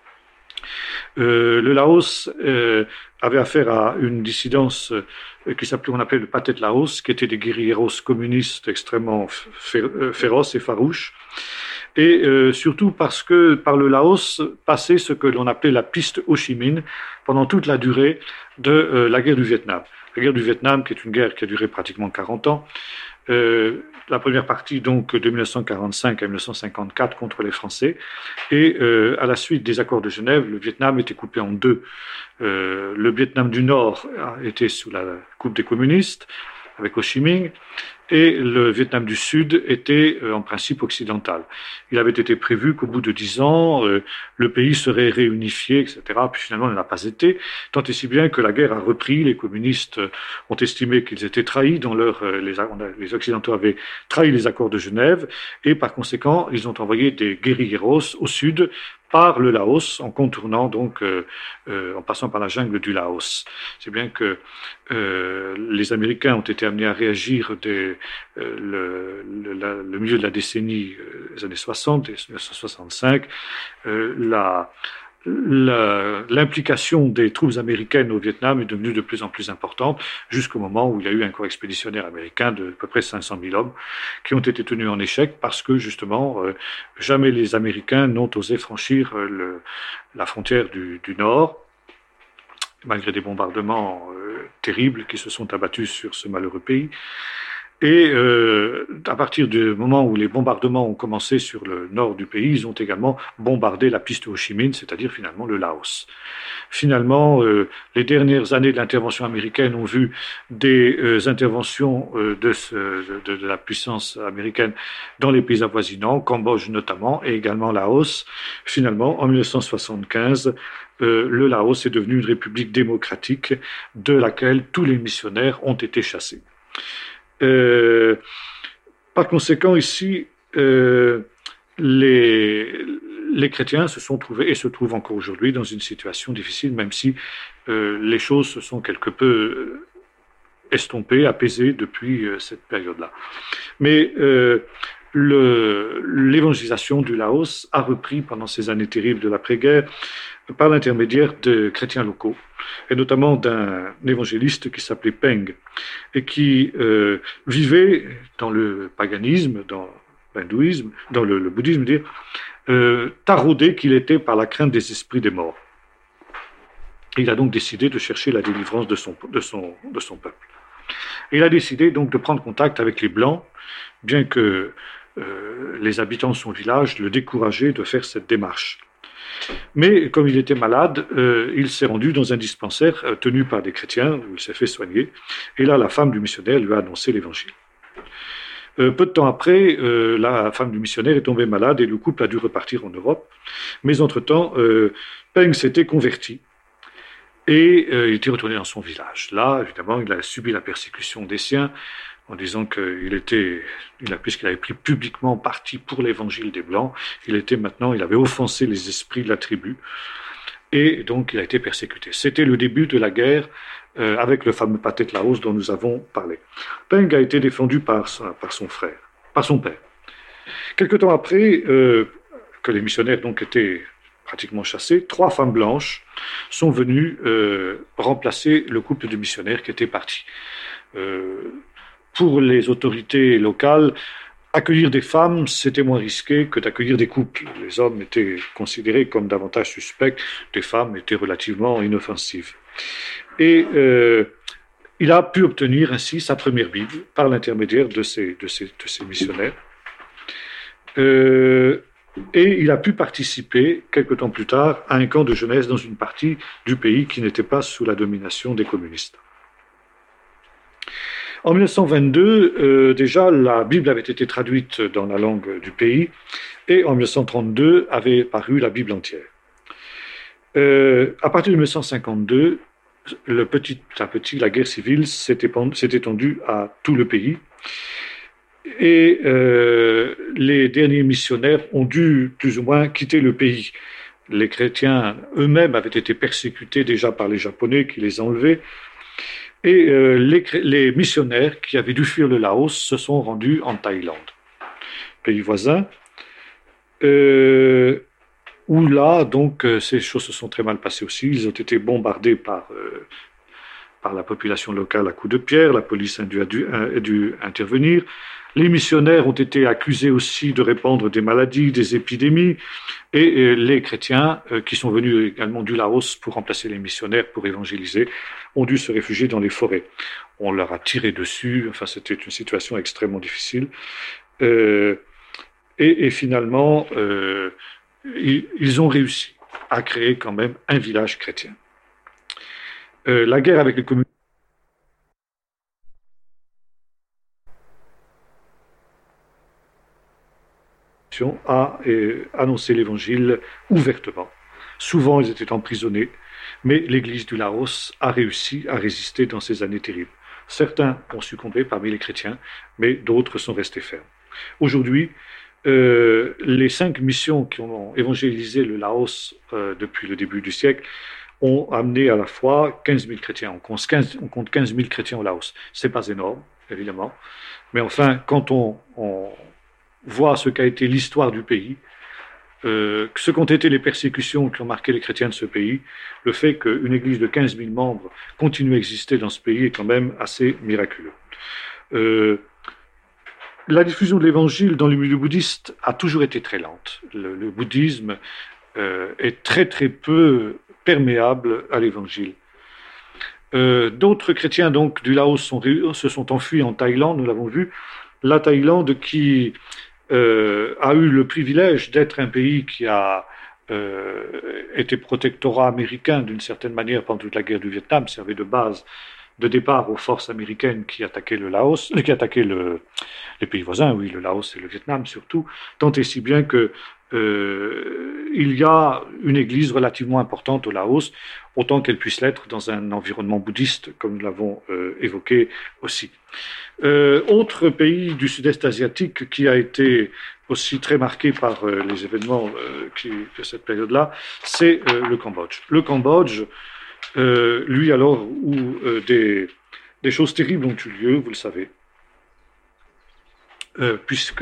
Euh, le Laos euh, avait affaire à une dissidence euh, qui s'appelait, on appelait le Pathet Laos, qui étaient des guérilleros communistes extrêmement fé- féroces et farouches. Et euh, surtout parce que par le Laos passait ce que l'on appelait la piste Ho Chi Minh pendant toute la durée de euh, la guerre du Vietnam. La guerre du Vietnam, qui est une guerre qui a duré pratiquement quarante ans, euh, la première partie donc de mille neuf cent quarante-cinq à mille neuf cent cinquante-quatre contre les Français, et euh, à la suite des accords de Genève, le Vietnam était coupé en deux. Euh, le Vietnam du Nord était sous la coupe des communistes, avec Ho Chi Minh, et le Vietnam du Sud était euh, en principe occidental. Il avait été prévu qu'au bout de dix ans, euh, le pays serait réunifié, et cetera. Puis finalement, il n'a pas été, tant et si bien que la guerre a repris. Les communistes euh, ont estimé qu'ils étaient trahis dans leur, euh, les, les Occidentaux avaient trahi les accords de Genève, et par conséquent, ils ont envoyé des guérilleros au Sud par le Laos, en contournant donc, euh, euh, en passant par la jungle du Laos. C'est bien que euh, les Américains ont été amenés à réagir dès euh, le, le, la, le milieu de la décennie euh, des années soixante, mille neuf cent soixante-cinq. Euh, la, la, l'implication des troupes américaines au Vietnam est devenue de plus en plus importante, jusqu'au moment où il y a eu un corps expéditionnaire américain de à peu près cinq cent mille hommes qui ont été tenus en échec parce que justement euh, jamais les Américains n'ont osé franchir euh, le, la frontière du, du Nord, malgré des bombardements euh, terribles qui se sont abattus sur ce malheureux pays. Et euh, à partir du moment où les bombardements ont commencé sur le nord du pays, ils ont également bombardé la piste Ho Chi Minh, c'est-à-dire finalement le Laos. Finalement, euh, les dernières années de l'intervention américaine ont vu des euh, interventions euh, de, ce, de, de la puissance américaine dans les pays avoisinants, Cambodge notamment, et également Laos. Finalement, en mille neuf cent soixante-quinze, euh, le Laos est devenu une république démocratique de laquelle tous les missionnaires ont été chassés. Euh, par conséquent, ici, euh, les, les chrétiens se sont trouvés et se trouvent encore aujourd'hui dans une situation difficile, même si euh, les choses se sont quelque peu estompées, apaisées depuis euh, cette période-là. Mais euh, le, l'évangélisation du Laos a repris pendant ces années terribles de l'après-guerre par l'intermédiaire de chrétiens locaux, et notamment d'un évangéliste qui s'appelait Peng, et qui euh, vivait dans le paganisme, dans l'hindouisme, dans le, le bouddhisme, dire, euh, taraudé qu'il était par la crainte des esprits des morts. Et il a donc décidé de chercher la délivrance de son, de son, de son peuple. Et il a décidé donc de prendre contact avec les Blancs, bien que euh, les habitants de son village le décourageaient de faire cette démarche. Mais comme il était malade, euh, il s'est rendu dans un dispensaire euh, tenu par des chrétiens, où il s'est fait soigner. Et là, la femme du missionnaire lui a annoncé l'évangile. Euh, peu de temps après, euh, la femme du missionnaire est tombée malade et le couple a dû repartir en Europe. Mais entre-temps, euh, Peng s'était converti et euh, il était retourné dans son village. Là, évidemment, il a subi la persécution des siens, en disant qu'il était, il a, puisqu'il avait pris publiquement parti pour l'évangile des Blancs, il était maintenant, il avait offensé les esprits de la tribu. et donc il a été persécuté. C'était le début de la guerre euh, avec le fameux Pathet Laos dont nous avons parlé. Peng a été défendu par, sa, par son frère, par son père. Quelque temps après euh, que les missionnaires donc étaient pratiquement chassés, trois femmes blanches sont venues euh, remplacer le couple de missionnaires qui était parti. Euh, pour les autorités locales, accueillir des femmes, c'était moins risqué que d'accueillir des couples. Les hommes étaient considérés comme davantage suspects, les femmes étaient relativement inoffensives. Et euh, il a pu obtenir ainsi sa première Bible par l'intermédiaire de ces, de ces, de ces missionnaires. Euh, et il a pu participer, quelque temps plus tard, à un camp de jeunesse dans une partie du pays qui n'était pas sous la domination des communistes. En mille neuf cent vingt-deux, euh, déjà, la Bible avait été traduite dans la langue du pays, et en mille neuf cent trente-deux avait paru la Bible entière. Euh, à partir de mille neuf cent cinquante-deux, le petit à petit, la guerre civile s'est étendue à tout le pays, et euh, les derniers missionnaires ont dû plus ou moins quitter le pays. Les chrétiens eux-mêmes avaient été persécutés déjà par les Japonais qui les enlevaient. Et euh, les, les missionnaires qui avaient dû fuir le Laos se sont rendus en Thaïlande, pays voisin, euh, où là, donc, euh, ces choses se sont très mal passées aussi. Ils ont été bombardés par, euh, par la population locale à coups de pierre, la police a dû, a dû, a dû intervenir. Les missionnaires ont été accusés aussi de répandre des maladies, des épidémies, et euh, les chrétiens, euh, qui sont venus également du Laos pour remplacer les missionnaires, pour évangéliser, ont dû se réfugier dans les forêts. On leur a tiré dessus, enfin c'était une situation extrêmement difficile. Euh, et, et finalement, euh, ils, ils ont réussi à créer quand même un village chrétien. Euh, la guerre avec les communistes a euh, annoncé l'évangile ouvertement. Souvent, ils étaient emprisonnés, mais l'Église du Laos a réussi à résister dans ces années terribles. Certains ont succombé parmi les chrétiens, mais d'autres sont restés fermes. Aujourd'hui, euh, les cinq missions qui ont évangélisé le Laos euh, depuis le début du siècle ont amené à la fois quinze mille chrétiens. On compte quinze, on compte quinze mille chrétiens au Laos. C'est pas énorme, évidemment, mais enfin, quand on, on voit ce qu'a été l'histoire du pays, euh, ce qu'ont été les persécutions qui ont marqué les chrétiens de ce pays, le fait qu'une église de quinze mille membres continue à exister dans ce pays est quand même assez miraculeux. Euh, la diffusion de l'évangile dans le milieu bouddhiste a toujours été très lente. Le, le bouddhisme euh, est très très peu perméable à l'évangile. Euh, d'autres chrétiens donc du Laos sont, se sont enfuis en Thaïlande, nous l'avons vu. La Thaïlande qui euh, a eu le privilège d'être un pays qui a euh, été protectorat américain d'une certaine manière pendant toute la guerre du Vietnam, servait de base de départ aux forces américaines qui attaquaient le Laos, qui attaquaient le, les pays voisins, oui, le Laos et le Vietnam surtout, tant et si bien que euh, il y a une église relativement importante au Laos, autant qu'elle puisse l'être dans un environnement bouddhiste, comme nous l'avons euh, évoqué aussi. Euh, autre pays du sud-est asiatique qui a été aussi très marqué par euh, les événements euh, qui, de cette période-là, c'est euh, le Cambodge. Le Cambodge, euh, lui alors, où euh, des, des choses terribles ont eu lieu, vous le savez, euh, puisque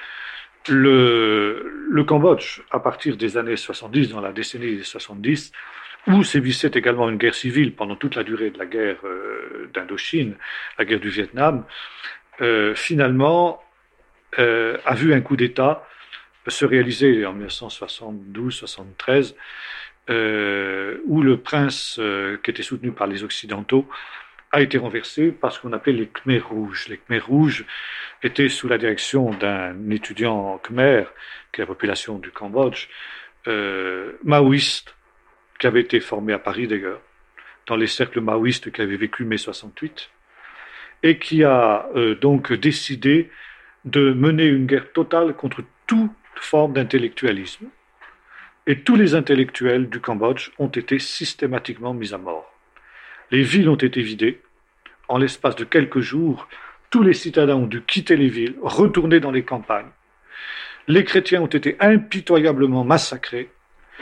le, le Cambodge, à partir des années soixante-dix, dans la décennie des soixante-dix, où sévissait également une guerre civile pendant toute la durée de la guerre euh, d'Indochine, la guerre du Vietnam, euh, finalement euh, a vu un coup d'État se réaliser en mille neuf cent soixante-douze soixante-treize, euh, où le prince, euh, qui était soutenu par les Occidentaux, a été renversé par ce qu'on appelait les Khmers rouges. Les Khmers rouges étaient sous la direction d'un étudiant khmer, qui est la population du Cambodge, euh, maoïste, qui avait été formé à Paris d'ailleurs, dans les cercles maoïstes qui avaient vécu mai soixante-huit, et qui a euh, donc décidé de mener une guerre totale contre toute forme d'intellectualisme. Et tous les intellectuels du Cambodge ont été systématiquement mis à mort. Les villes ont été vidées. En l'espace de quelques jours, tous les citadins ont dû quitter les villes, retourner dans les campagnes. Les chrétiens ont été impitoyablement massacrés.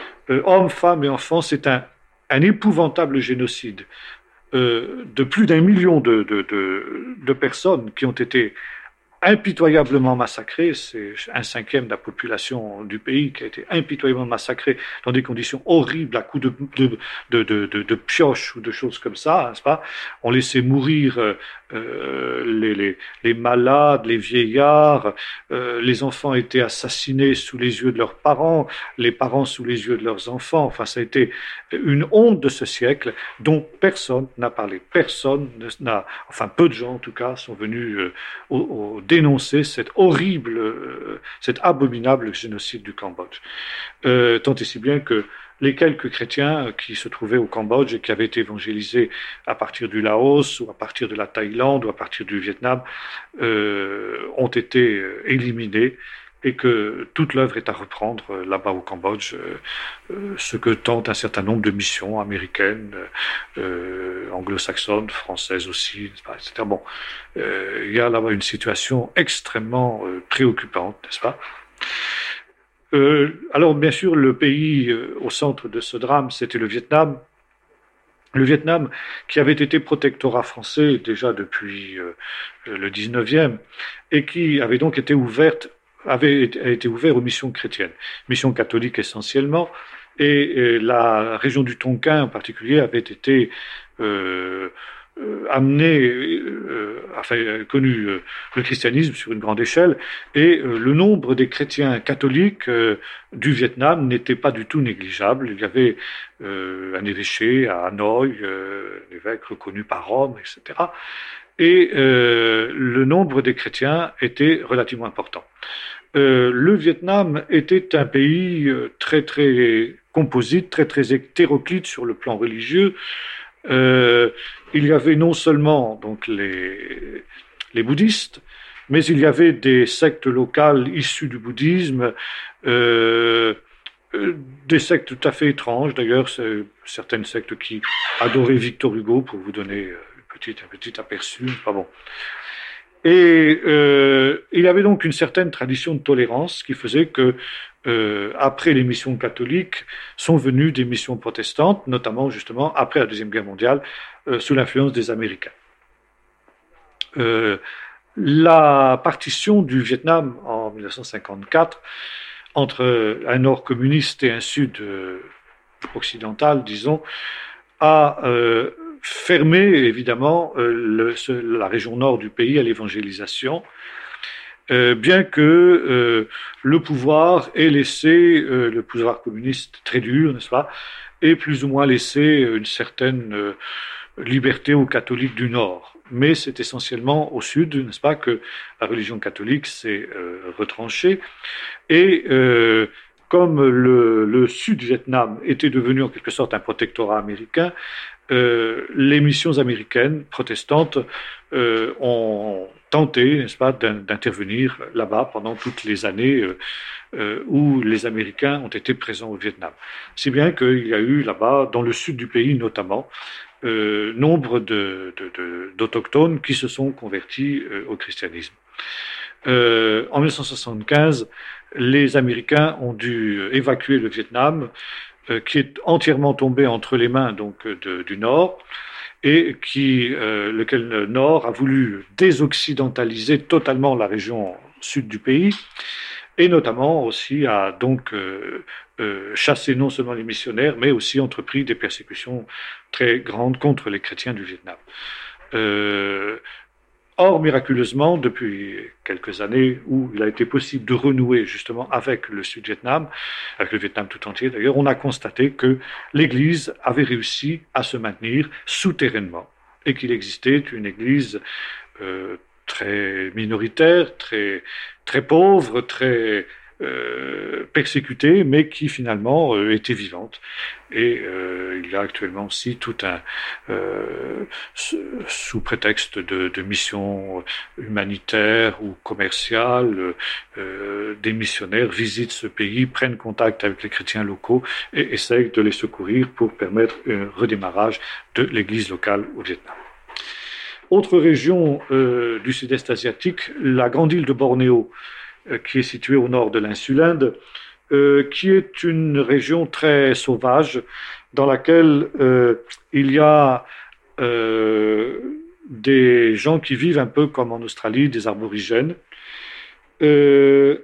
euh, hommes, femmes et enfants. C'est un, un épouvantable génocide euh, de plus d'un million de, de, de, de personnes qui ont été impitoyablement massacrés. C'est un cinquième de la population du pays qui a été impitoyablement massacrée dans des conditions horribles, à coups de, de, de, de, de, de pioches ou de choses comme ça, n'est-ce pas? On laissait mourir euh, les, les, les malades, les vieillards, euh, les enfants étaient assassinés sous les yeux de leurs parents, les parents sous les yeux de leurs enfants. Enfin, ça a été une honte de ce siècle dont personne n'a parlé. Personne n'a, enfin peu de gens en tout cas, sont venus euh, au, au dénoncer cet horrible, euh, cet abominable génocide du Cambodge. Euh, tant et si bien que les quelques chrétiens qui se trouvaient au Cambodge et qui avaient été évangélisés à partir du Laos ou à partir de la Thaïlande ou à partir du Vietnam euh, ont été éliminés et que toute l'œuvre est à reprendre là-bas au Cambodge, euh, ce que tentent un certain nombre de missions américaines, euh, anglo-saxonnes, françaises aussi, et cetera. Bon, euh, il y a là-bas une situation extrêmement euh, préoccupante, n'est-ce pas? Euh, alors, bien sûr, le pays euh, au centre de ce drame, c'était le Vietnam. Le Vietnam, qui avait été protectorat français déjà depuis euh, le dix-neuvième, et qui avait donc été ouverte avait été ouvert aux missions chrétiennes, missions catholiques essentiellement, et, et la région du Tonkin en particulier avait été euh, euh, amenée, euh, enfin connu euh, le christianisme sur une grande échelle, et euh, le nombre des chrétiens catholiques euh, du Vietnam n'était pas du tout négligeable. Il y avait euh, un évêché à Hanoï, euh, un évêque reconnu par Rome, et cetera. Et euh, le nombre des chrétiens était relativement important. Euh, le Vietnam était un pays euh, très très composite, très très hétéroclite sur le plan religieux. Euh, il y avait non seulement donc les les bouddhistes, mais il y avait des sectes locales issues du bouddhisme, euh, euh, des sectes tout à fait étranges d'ailleurs, certaines sectes qui adoraient Victor Hugo, pour vous donner un petit, un petit aperçu, pas bon. Et euh, il y avait donc une certaine tradition de tolérance qui faisait que, euh, après les missions catholiques, sont venues des missions protestantes, notamment justement après la Deuxième Guerre mondiale, euh, sous l'influence des Américains. Euh, la partition du Vietnam en mille neuf cent cinquante-quatre entre un nord communiste et un sud euh, occidental, disons, a euh, fermé évidemment euh, le, ce, la région nord du pays à l'évangélisation, euh, bien que euh, le pouvoir ait laissé, euh, le pouvoir communiste très dur, n'est-ce pas, ait plus ou moins laissé une certaine euh, liberté aux catholiques du nord. Mais c'est essentiellement au sud, n'est-ce pas, que la religion catholique s'est euh, retranchée. Et euh, comme le, le Sud-Vietnam était devenu en quelque sorte un protectorat américain, euh, les missions américaines protestantes euh, ont tenté, n'est-ce pas, d'intervenir là-bas pendant toutes les années euh, euh, où les Américains ont été présents au Vietnam. Si bien qu'il y a eu là-bas, dans le sud du pays notamment, euh, nombre de, de, de, d'autochtones qui se sont convertis euh, au christianisme. Euh, en mille neuf cent soixante-quinze, les Américains ont dû évacuer le Vietnam, euh, qui est entièrement tombé entre les mains donc de, du Nord, et qui, euh, lequel le Nord a voulu désoccidentaliser totalement la région sud du pays, et notamment aussi a donc euh, euh, chassé non seulement les missionnaires, mais aussi entrepris des persécutions très grandes contre les chrétiens du Vietnam. Euh, Or, miraculeusement, depuis quelques années où il a été possible de renouer justement avec le Sud-Vietnam, avec le Vietnam tout entier d'ailleurs, on a constaté que l'Église avait réussi à se maintenir souterrainement et qu'il existait une Église euh, très minoritaire, très, très pauvre, très euh, persécutée, mais qui finalement euh, était vivante. Et euh, il y a actuellement aussi tout un, euh, sous prétexte de, de missions humanitaires ou commerciales, euh, des missionnaires visitent ce pays, prennent contact avec les chrétiens locaux et essayent de les secourir pour permettre un redémarrage de l'église locale au Vietnam. Autre région euh, du sud-est asiatique, la grande île de Bornéo, qui est située au nord de l'insule Inde, euh, qui est une région très sauvage dans laquelle euh, il y a euh, des gens qui vivent un peu comme en Australie, des aborigènes. Euh,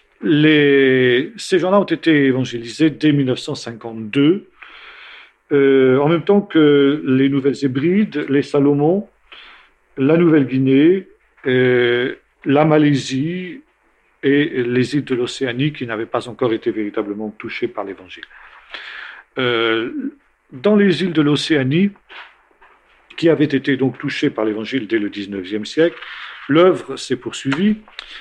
les, ces gens-là ont été évangélisés dès mille neuf cent cinquante-deux, euh, en même temps que les Nouvelles Hébrides, les Salomon, la Nouvelle-Guinée, euh, la Malaisie et les îles de l'Océanie qui n'avaient pas encore été véritablement touchées par l'Évangile. Euh, dans les îles de l'Océanie, qui avaient été donc touchées par l'Évangile dès le dix-neuvième siècle, l'œuvre s'est poursuivie.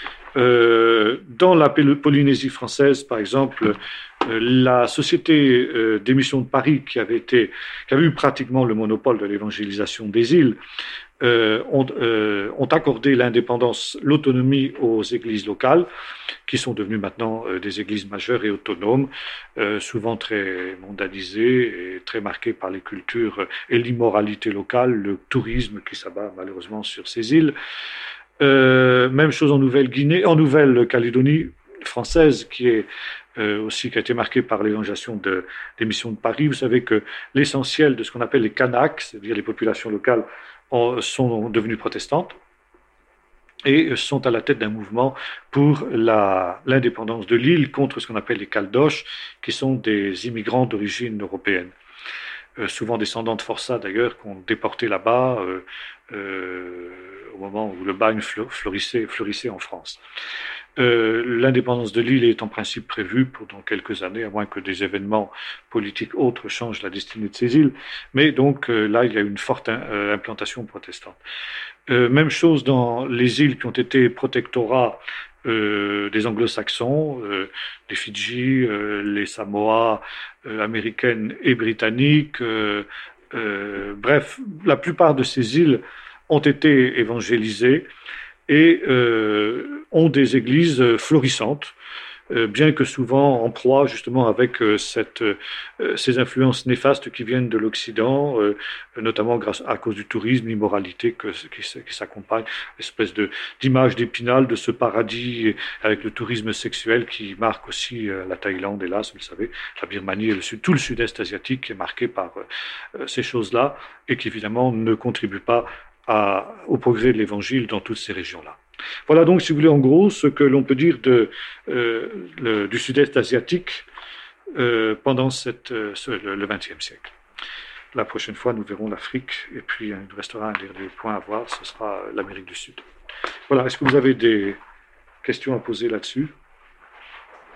Euh, dans la Polynésie française, par exemple, euh, la Société euh, des Missions de Paris, qui avait, été, qui avait eu pratiquement le monopole de l'évangélisation des îles, euh, ont, euh, ont accordé l'indépendance, l'autonomie aux églises locales, qui sont devenues maintenant euh, des églises majeures et autonomes, euh, souvent très mondanisées et très marquées par les cultures et l'immoralité locale, le tourisme qui s'abat malheureusement sur ces îles. Euh, même chose en Nouvelle-Guinée, en Nouvelle-Calédonie française, qui est euh, aussi qui a été marquée par l'évangélisation de, des missions de Paris. Vous savez que l'essentiel de ce qu'on appelle les Kanaks, c'est-à-dire les populations locales, en, sont devenues protestantes et sont à la tête d'un mouvement pour la, l'indépendance de l'île contre ce qu'on appelle les Caldoches, qui sont des immigrants d'origine européenne. Euh, souvent descendants de forçats d'ailleurs, qu'on déporté là-bas euh, euh, au moment où le bagne florissait, florissait en France. Euh, l'indépendance de l'île est en principe prévue pour dans quelques années, à moins que des événements politiques autres changent la destinée de ces îles. Mais donc euh, là, il y a une forte euh, implantation protestante. Euh, même chose dans les îles qui ont été protectorats euh, des anglo-saxons, euh, les Fidji, euh, les Samoa euh, américaines et britanniques. Euh, euh, bref, la plupart de ces îles ont été évangélisées et euh, ont des églises florissantes, euh, bien que souvent en proie justement avec euh, cette, euh, ces influences néfastes qui viennent de l'Occident, euh, notamment grâce à cause du tourisme, l'immoralité que, qui, qui s'accompagne, espèce de d'image d'Épinal de ce paradis avec le tourisme sexuel qui marque aussi euh, la Thaïlande, hélas, vous le savez, la Birmanie et le sud, tout le sud-est asiatique qui est marqué par euh, ces choses-là et qui évidemment ne contribuent pas à, au progrès de l'Évangile dans toutes ces régions-là. Voilà donc, si vous voulez, en gros, ce que l'on peut dire de, euh, le, du sud-est asiatique euh, pendant cette, euh, ce, le vingtième siècle. La prochaine fois, nous verrons l'Afrique, et puis il nous restera un dernier point à voir, ce sera l'Amérique du Sud. Voilà, est-ce que vous avez des questions à poser là-dessus ?